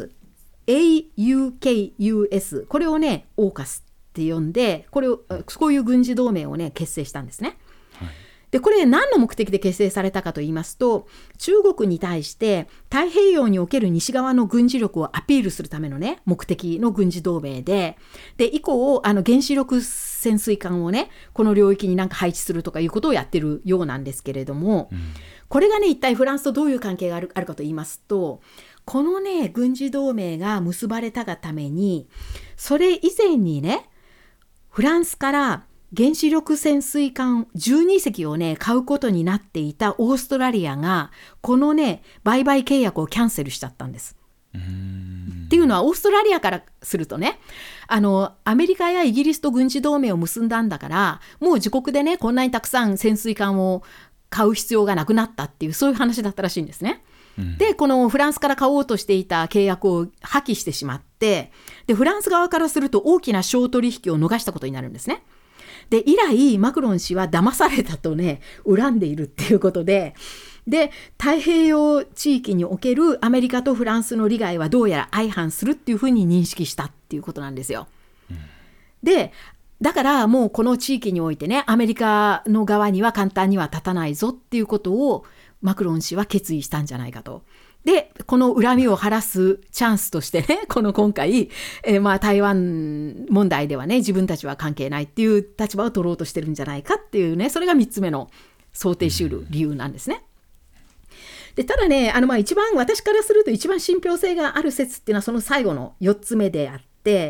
US、AUKUS、これをね、オーカスって呼んで、こういう軍事同盟をね、結成したんですね。で、これ何の目的で結成されたかと言いますと、中国に対して太平洋における西側の軍事力をアピールするためのね、目的の軍事同盟で、以降、原子力潜水艦をね、この領域に配置するとかいうことをやってるようなんですけれども、これがね、一体フランスとどういう関係があるかと言いますと、このね、軍事同盟が結ばれたがために、それ以前にね、フランスから原子力潜水艦12隻をね、買うことになっていたオーストラリアが、このね、売買契約をキャンセルしちゃったんです。っていうのは、オーストラリアからするとね、アメリカやイギリスと軍事同盟を結んだんだから、もう自国でね、こんなにたくさん潜水艦を買う必要がなくなったっていう、そういう話だったらしいんですね。で、このフランスから買おうとしていた契約を破棄してしまって、で、フランス側からすると大きな商取引を逃したことになるんですね。 で以来マクロン氏は騙されたとね恨んでいるっていうことで、太平洋地域におけるアメリカとフランスの利害はどうやら相反するっていうふうに認識したっていうことなんですよ。でだからもうこの地域においてねアメリカの側には簡単には立たないぞっていうことをマクロン氏は決意したんじゃないかと。でこの恨みを晴らすチャンスとしてね今回、台湾問題ではね自分たちは関係ないっていう立場を取ろうとしてるんじゃないかっていうね、それが3つ目の想定しうる理由なんですね。でただね一番私からすると一番信憑性がある説っていうのはその最後の4つ目であって、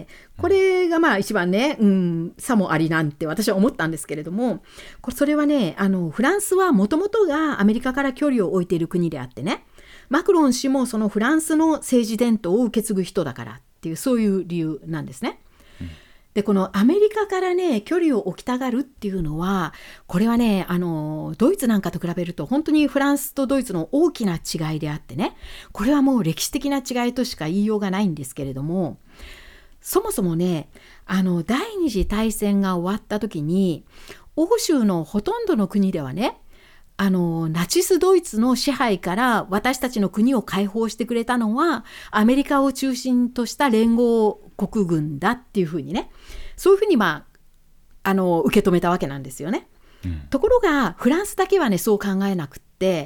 これが一番ね、さもありなんて私は思ったんですけれども、それはねフランスはもともとがアメリカから距離を置いている国であってね、マクロン氏もそのフランスの政治伝統を受け継ぐ人だからっていうそういう理由なんですね。でこのアメリカからね距離を置きたがるっていうのはこれはねドイツなんかと比べると本当にフランスとドイツの大きな違いであってね、これはもう歴史的な違いとしか言いようがないんですけれども、そもそもね第二次大戦が終わった時に欧州のほとんどの国ではねナチスドイツの支配から私たちの国を解放してくれたのはアメリカを中心とした連合国軍だっていうふうにね、そういうふうに受け止めたわけなんですよね。ところがフランスだけはねそう考えなくって、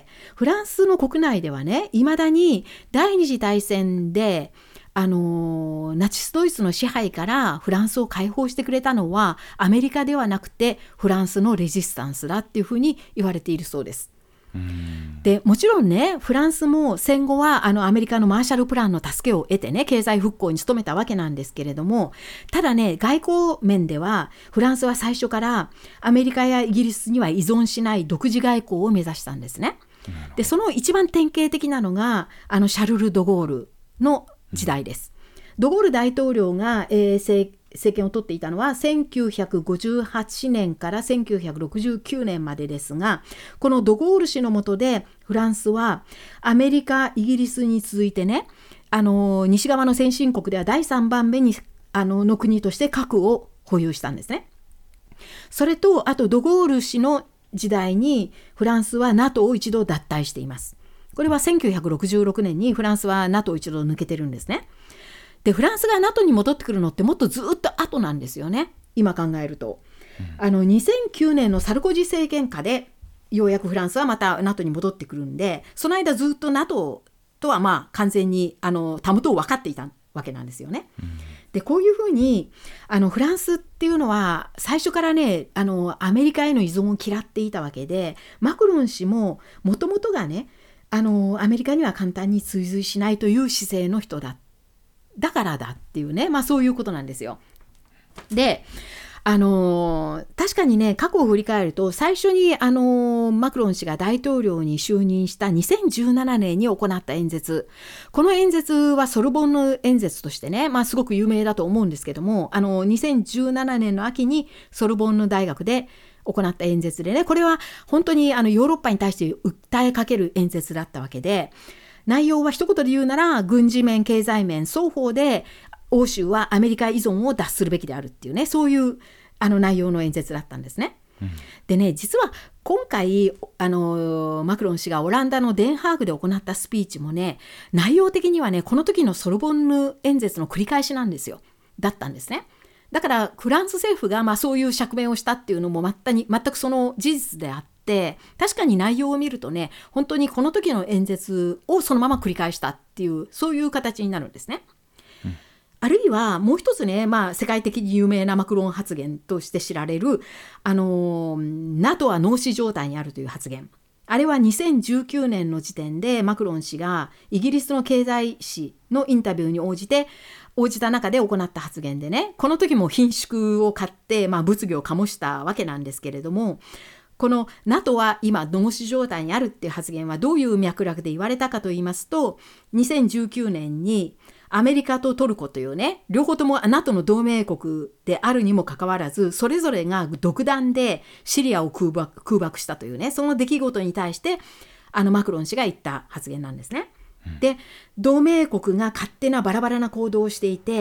フランスの国内ではねいまだに第二次大戦でナチスドイツの支配からフランスを解放してくれたのはアメリカではなくてフランスのレジスタンスだっていうふうに言われているそうです。でもちろんねフランスも戦後はアメリカのマーシャルプランの助けを得てね経済復興に努めたわけなんですけれども、ただね外交面ではフランスは最初からアメリカやイギリスには依存しない独自外交を目指したんですね。でその一番典型的なのがシャルル・ド・ゴールの時代です。ドゴール大統領が、政権を取っていたのは1958年から1969年までですが、このドゴール氏の下でフランスはアメリカ、イギリスに続いてね西側の先進国では第3番目にの国として核を保有したんですね。それとあとドゴール氏の時代にフランスは NATO を一度脱退しています。これは1966年にフランスは NATO を一度抜けてるんですね。でフランスが NATO に戻ってくるのってもっとずっと後なんですよね、今考えると。2009年のサルコジ政権下でようやくフランスはまた NATO に戻ってくるんで、その間ずっと NATO とは完全にたもとを分かっていたわけなんですよね。でこういうふうにフランスっていうのは最初からねアメリカへの依存を嫌っていたわけで、マクロン氏ももともとがねアメリカには簡単に追随しないという姿勢の人だからだっていうね、そういうことなんですよ。で確かにね過去を振り返ると最初にマクロン氏が大統領に就任した2017年に行った演説、この演説はソルボンヌ演説としてね、すごく有名だと思うんですけども、2017年の秋にソルボンヌ大学で行った演説でね、これは本当にヨーロッパに対して訴えかける演説だったわけで、内容は一言で言うなら軍事面経済面双方で欧州はアメリカ依存を脱するべきであるっていうね、そういう内容の演説だったんですね。でね実は今回マクロン氏がオランダのデンハーグで行ったスピーチもね内容的にはねこの時のソルボンヌ演説の繰り返しなんですよだったんですね。だからフランス政府がそういう釈明をしたっていうのも全くその事実であって、確かに内容を見るとね本当にこの時の演説をそのまま繰り返したっていうそういう形になるんですね。あるいはもう一つね、世界的に有名なマクロン発言として知られるNATO は脳死状態にあるという発言、あれは2019年の時点でマクロン氏がイギリスの経済誌のインタビューに応じた中で行った発言でね、この時も顰蹙を買って、物議を醸したわけなんですけれども、この NATO は今脳死状態にあるっていう発言はどういう脈絡で言われたかと言いますと、2019年にアメリカとトルコというね両方とも NATO の同盟国であるにもかかわらずそれぞれが独断でシリアを空爆したというね、その出来事に対してマクロン氏が言った発言なんですね。で同盟国が勝手なバラバラな行動をしていて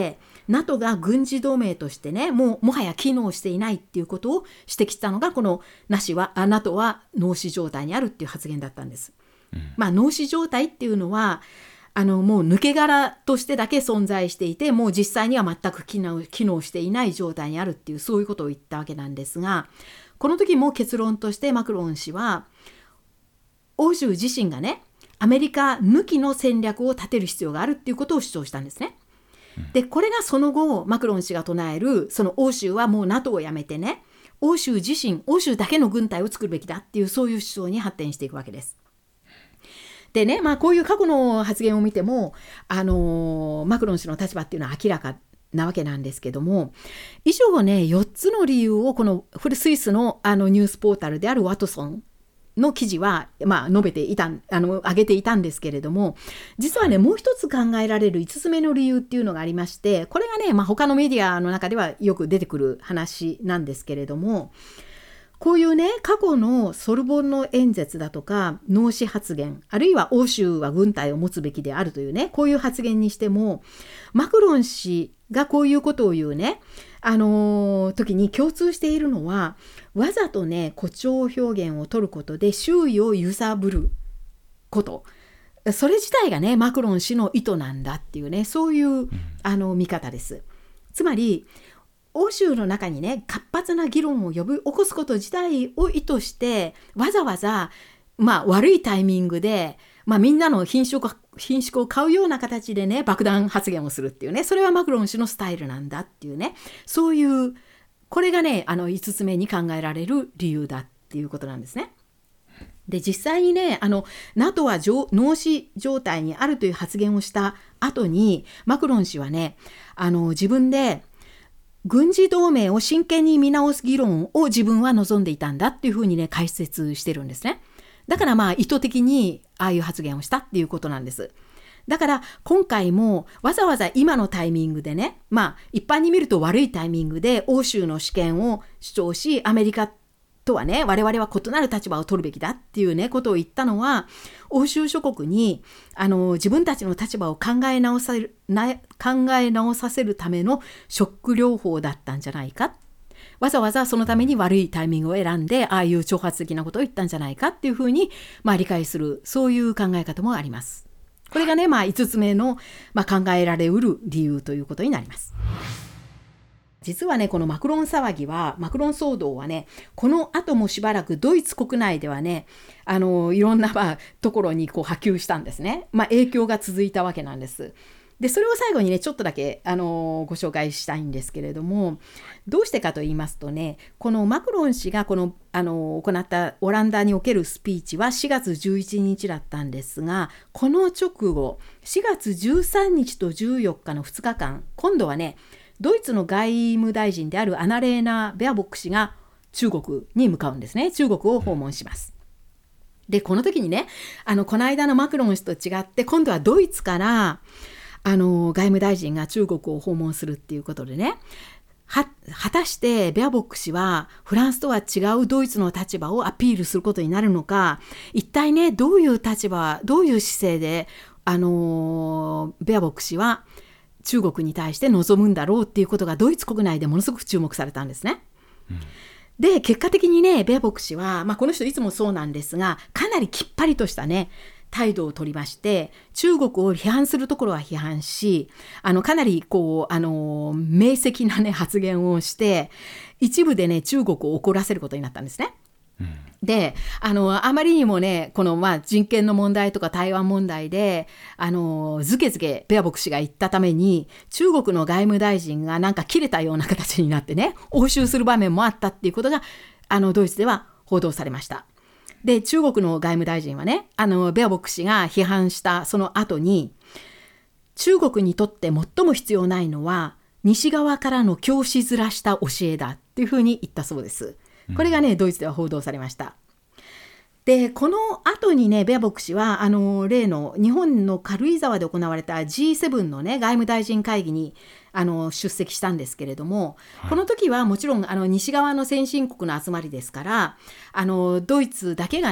NATO が軍事同盟としてね、もはや機能していないっていうことを指摘したのが、このNATO は脳死状態にあるっていう発言だったんです。脳死状態っていうのはもう抜け殻としてだけ存在していて、もう実際には全く機能していない状態にあるっていう、そういうことを言ったわけなんですが、この時も結論としてマクロン氏は、欧州自身がね、アメリカ抜きの戦略を立てる必要があるっていうことを主張したんですね。でこれがその後マクロン氏が唱える、その欧州はもう NATO をやめてね、欧州だけの軍隊を作るべきだっていう、そういう主張に発展していくわけです。でね、こういう過去の発言を見ても、マクロン氏の立場っていうのは明らかなわけなんですけども、以上ね、4つの理由をこのスイスのニュースポータルであるワトソンの記事は述べていた挙げていたんですけれども、実はね、もう一つ考えられる5つ目の理由っていうのがありまして、これがね、他のメディアの中ではよく出てくる話なんですけれども、こういうね、過去のソルボンの演説だとか脳死発言、あるいは欧州は軍隊を持つべきであるというね、こういう発言にしても、マクロン氏がこういうことを言うね、時に共通しているのは、わざとね、誇張表現を取ることで周囲を揺さぶること、それ自体がね、マクロン氏の意図なんだっていうね、そういう見方です。つまり欧州の中にね、活発な議論を起こすこと自体を意図して、わざわざ悪いタイミングで、みんなの品種を買うような形でね、爆弾発言をするっていうね、それはマクロン氏のスタイルなんだっていうね、そういうこれがね、5つ目に考えられる理由だっていうことなんですね。で実際にね、NATO は脳死状態にあるという発言をした後に、マクロン氏はね、自分で軍事同盟を真剣に見直す議論を自分は望んでいたんだっていうふうにね、解説してるんですね。だから意図的にああいう発言をしたっていうことなんです。だから今回もわざわざ今のタイミングでね、一般に見ると悪いタイミングで欧州の主権を主張し、アメリカとはね、我々は異なる立場を取るべきだっていうね、ことを言ったのは、欧州諸国に自分たちの立場を考え直させるためのショック療法だったんじゃないか。わざわざそのために悪いタイミングを選んで、ああいう挑発的なことを言ったんじゃないかっていうふうに、理解する、そういう考え方もあります。これがね、5つ目の、考えられうる理由ということになります。実はね、このマクロン騒動はね、この後もしばらくドイツ国内ではね、いろんなところに波及したんですね。影響が続いたわけなんです。でそれを最後にね、ちょっとだけご紹介したいんですけれども、どうしてかと言いますとね、このマクロン氏が行ったオランダにおけるスピーチは4月11日だったんですが、この直後4月13日と14日の2日間、今度はね、ドイツの外務大臣であるアナレーナ・ベアボック氏が中国に向かうんですね。中国を訪問します。でこの時にね、この間のマクロン氏と違って、今度はドイツから外務大臣が中国を訪問するっていうことでね、果たしてベアボック氏はフランスとは違うドイツの立場をアピールすることになるのか、一体ね、どういう姿勢でベアボック氏は中国に対して臨むんだろうっていうことがドイツ国内でものすごく注目されたんですね。で結果的にね、ベアボック氏は、この人いつもそうなんですが、かなりきっぱりとしたね態度を取りまして、中国を批判するところは批判し、かなり明晰なね発言をして、一部でね中国を怒らせることになったんですね。であまりにもね、この人権の問題とか台湾問題でずけずけベアボック氏が言ったために、中国の外務大臣がなんか切れたような形になってね、応酬する場面もあったっていうことがドイツでは報道されました。で中国の外務大臣はね、ベアボック氏が批判したその後に、中国にとって最も必要ないのは西側からの教師面した教えだっていうふうに言ったそうです。これがねドイツでは報道されました。でこの後にね、ベアボック氏は例の日本の軽井沢で行われた G7 のね外務大臣会議に出席したんですけれども、この時はもちろん西側の先進国の集まりですから、ドイツだけがね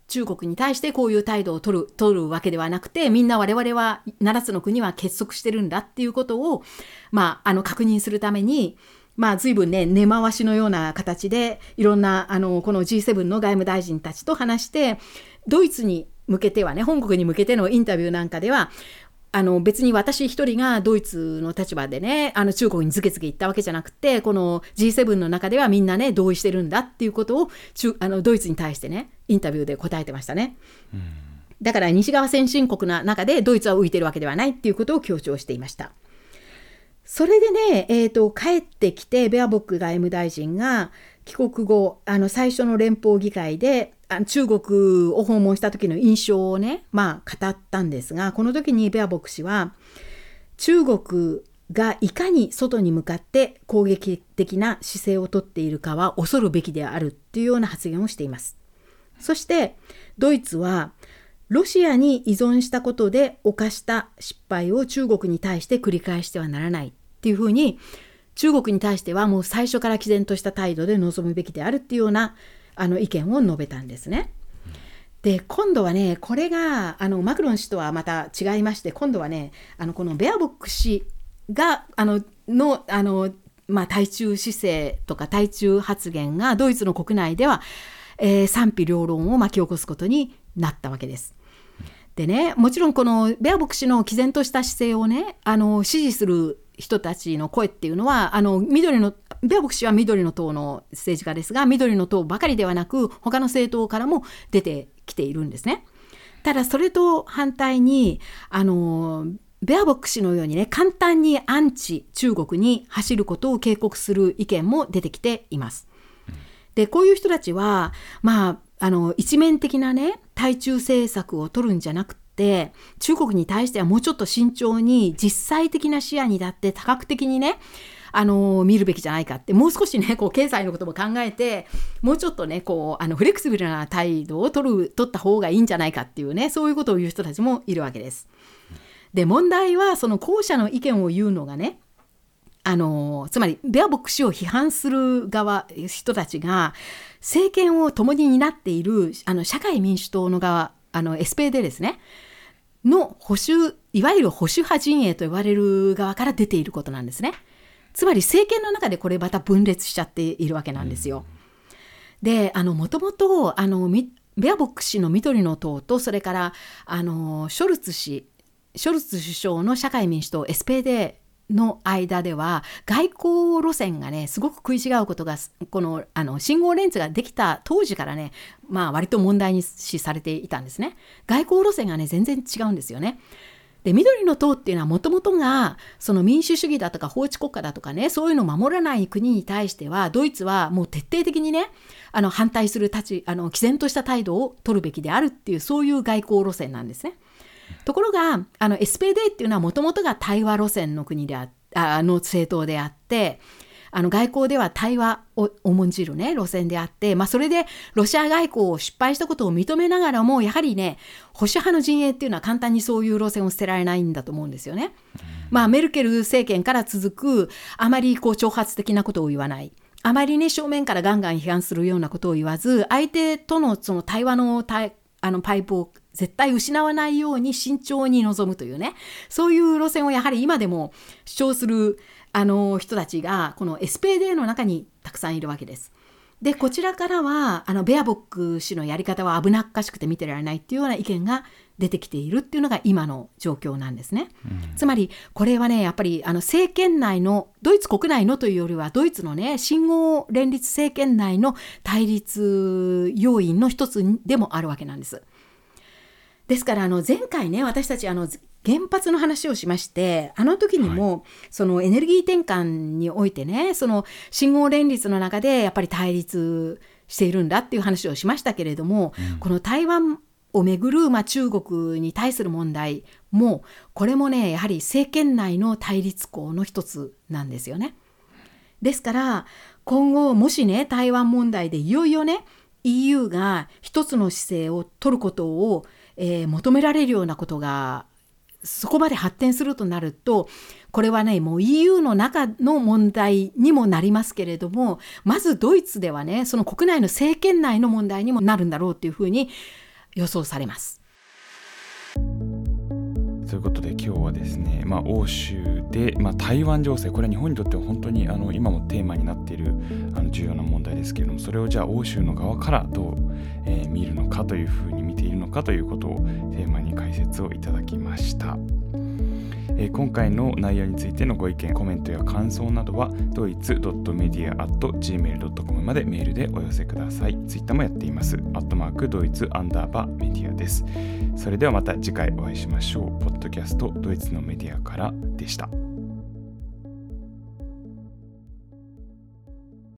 中国に対してこういう態度を取るわけではなくて、みんな我々は7つの国は結束してるんだっていうことを、確認するために、随分ね、根回しのような形でいろんなこの G7 の外務大臣たちと話して、ドイツに向けてはね、本国に向けてのインタビューなんかでは、別に私一人がドイツの立場でね、中国にズケズケ言ったわけじゃなくて、この G7 の中ではみんなね、同意してるんだっていうことをドイツに対してね、インタビューで答えてましたね。だから西側先進国の中でドイツは浮いてるわけではないっていうことを強調していました。それでね、帰ってきてベアボック外務大臣が帰国後、最初の連邦議会で中国を訪問した時の印象をね、語ったんですが、この時にベアボック氏は、中国がいかに外に向かって攻撃的な姿勢をとっているかは恐るべきであるっていうような発言をしています。そしてドイツはロシアに依存したことで犯した失敗を中国に対して繰り返してはならないっていうふうに、中国に対してはもう最初から毅然とした態度で臨むべきであるっていうような意見を述べたんですね。で、今度はね、これがマクロン氏とはまた違いまして、今度はね、このベアボック氏が対中姿勢とか対中発言がドイツの国内では、賛否両論を巻き起こすことになったわけです。でね、もちろんこのベアボック氏の毅然とした姿勢をね、支持する人たちの声っていうのは、ベアボック氏は緑の党の政治家ですが、緑の党ばかりではなく他の政党からも出てきているんですね。ただそれと反対にベアボック氏のようにね、簡単にアンチ中国に走ることを警告する意見も出てきています。で、こういう人たちは一面的なね、対中政策を取るんじゃなくて、中国に対してはもうちょっと慎重に実際的な視野にだって多角的にね、見るべきじゃないかって、もう少しね、経済のことも考えて、もうちょっとね、フレキシブルな態度を取った方がいいんじゃないかっていうね、そういうことを言う人たちもいるわけです。で、問題はその後者の意見を言うのがね、つまりベアボック氏を批判する人たちが政権を共に担っている社会民主党の側、SPD ですねのいわゆる保守派陣営と言われる側から出ていることなんですね。つまり政権の中でこれまた分裂しちゃっているわけなんですよ。で、もともとベアボック氏の緑の党と、それからショルツ首相の社会民主党 SPDの間では外交路線がね、すごく食い違うことが、この信号レンズができた当時からね、割と問題に視されていたんですね。外交路線がね、全然違うんですよね。で、緑の党っていうのはもともとがその民主主義だとか法治国家だとかね、そういうのを守らない国に対しては、ドイツはもう徹底的にね、反対する毅然とした態度を取るべきであるっていう、そういう外交路線なんですね。ところがSPD っていうのはもともとが対話路線の国での政党であって、外交では対話を重んじるね路線であって、それでロシア外交を失敗したことを認めながらも、やはりね、保守派の陣営っていうのは簡単にそういう路線を捨てられないんだと思うんですよね。メルケル政権から続くあまり挑発的なことを言わない、あまりね正面からガンガン批判するようなことを言わず、相手とのその対話のパイプを絶対失わないように慎重に臨むというね、そういう路線をやはり今でも主張する人たちがこの SPD の中にたくさんいるわけです。で、こちらからはベアボック氏のやり方は危なっかしくて見てられないっていうような意見が出てきているっていうのが今の状況なんですね。つまりこれはね、やっぱり政権内の、ドイツ国内のというよりはドイツのね、新豪連立政権内の対立要因の一つでもあるわけなんです。ですから前回ね、私たち原発の話をしまして、時にも、そのエネルギー転換においてね、その新豪連立の中でやっぱり対立しているんだっていう話をしましたけれども、この台湾をめぐる中国に対する問題も、これもね、やはり政権内の対立項の一つなんですよね。ですから今後もしね、台湾問題でいよいよね EU が一つの姿勢を取ることを求められるようなことがそこまで発展するとなると、これはね、もう EU の中の問題にもなりますけれども、まずドイツではね、その国内の政権内の問題にもなるんだろうっていうふうに予想されます。 ということで今日はですね、欧州で、台湾情勢、これは日本にとっては本当に今もテーマになっている重要な問題ですけれども、それをじゃあ欧州の側からどう、見るのかというふうに見ているのかということをテーマに解説をいただきました。今回の内容についてのご意見、コメントや感想などはドイツ .media@gmail.com までメールでお寄せください。ツイッターもやっています。@doitz_media です。それではまた次回お会いしましょう。ポッドキャストドイツのメディアからでした。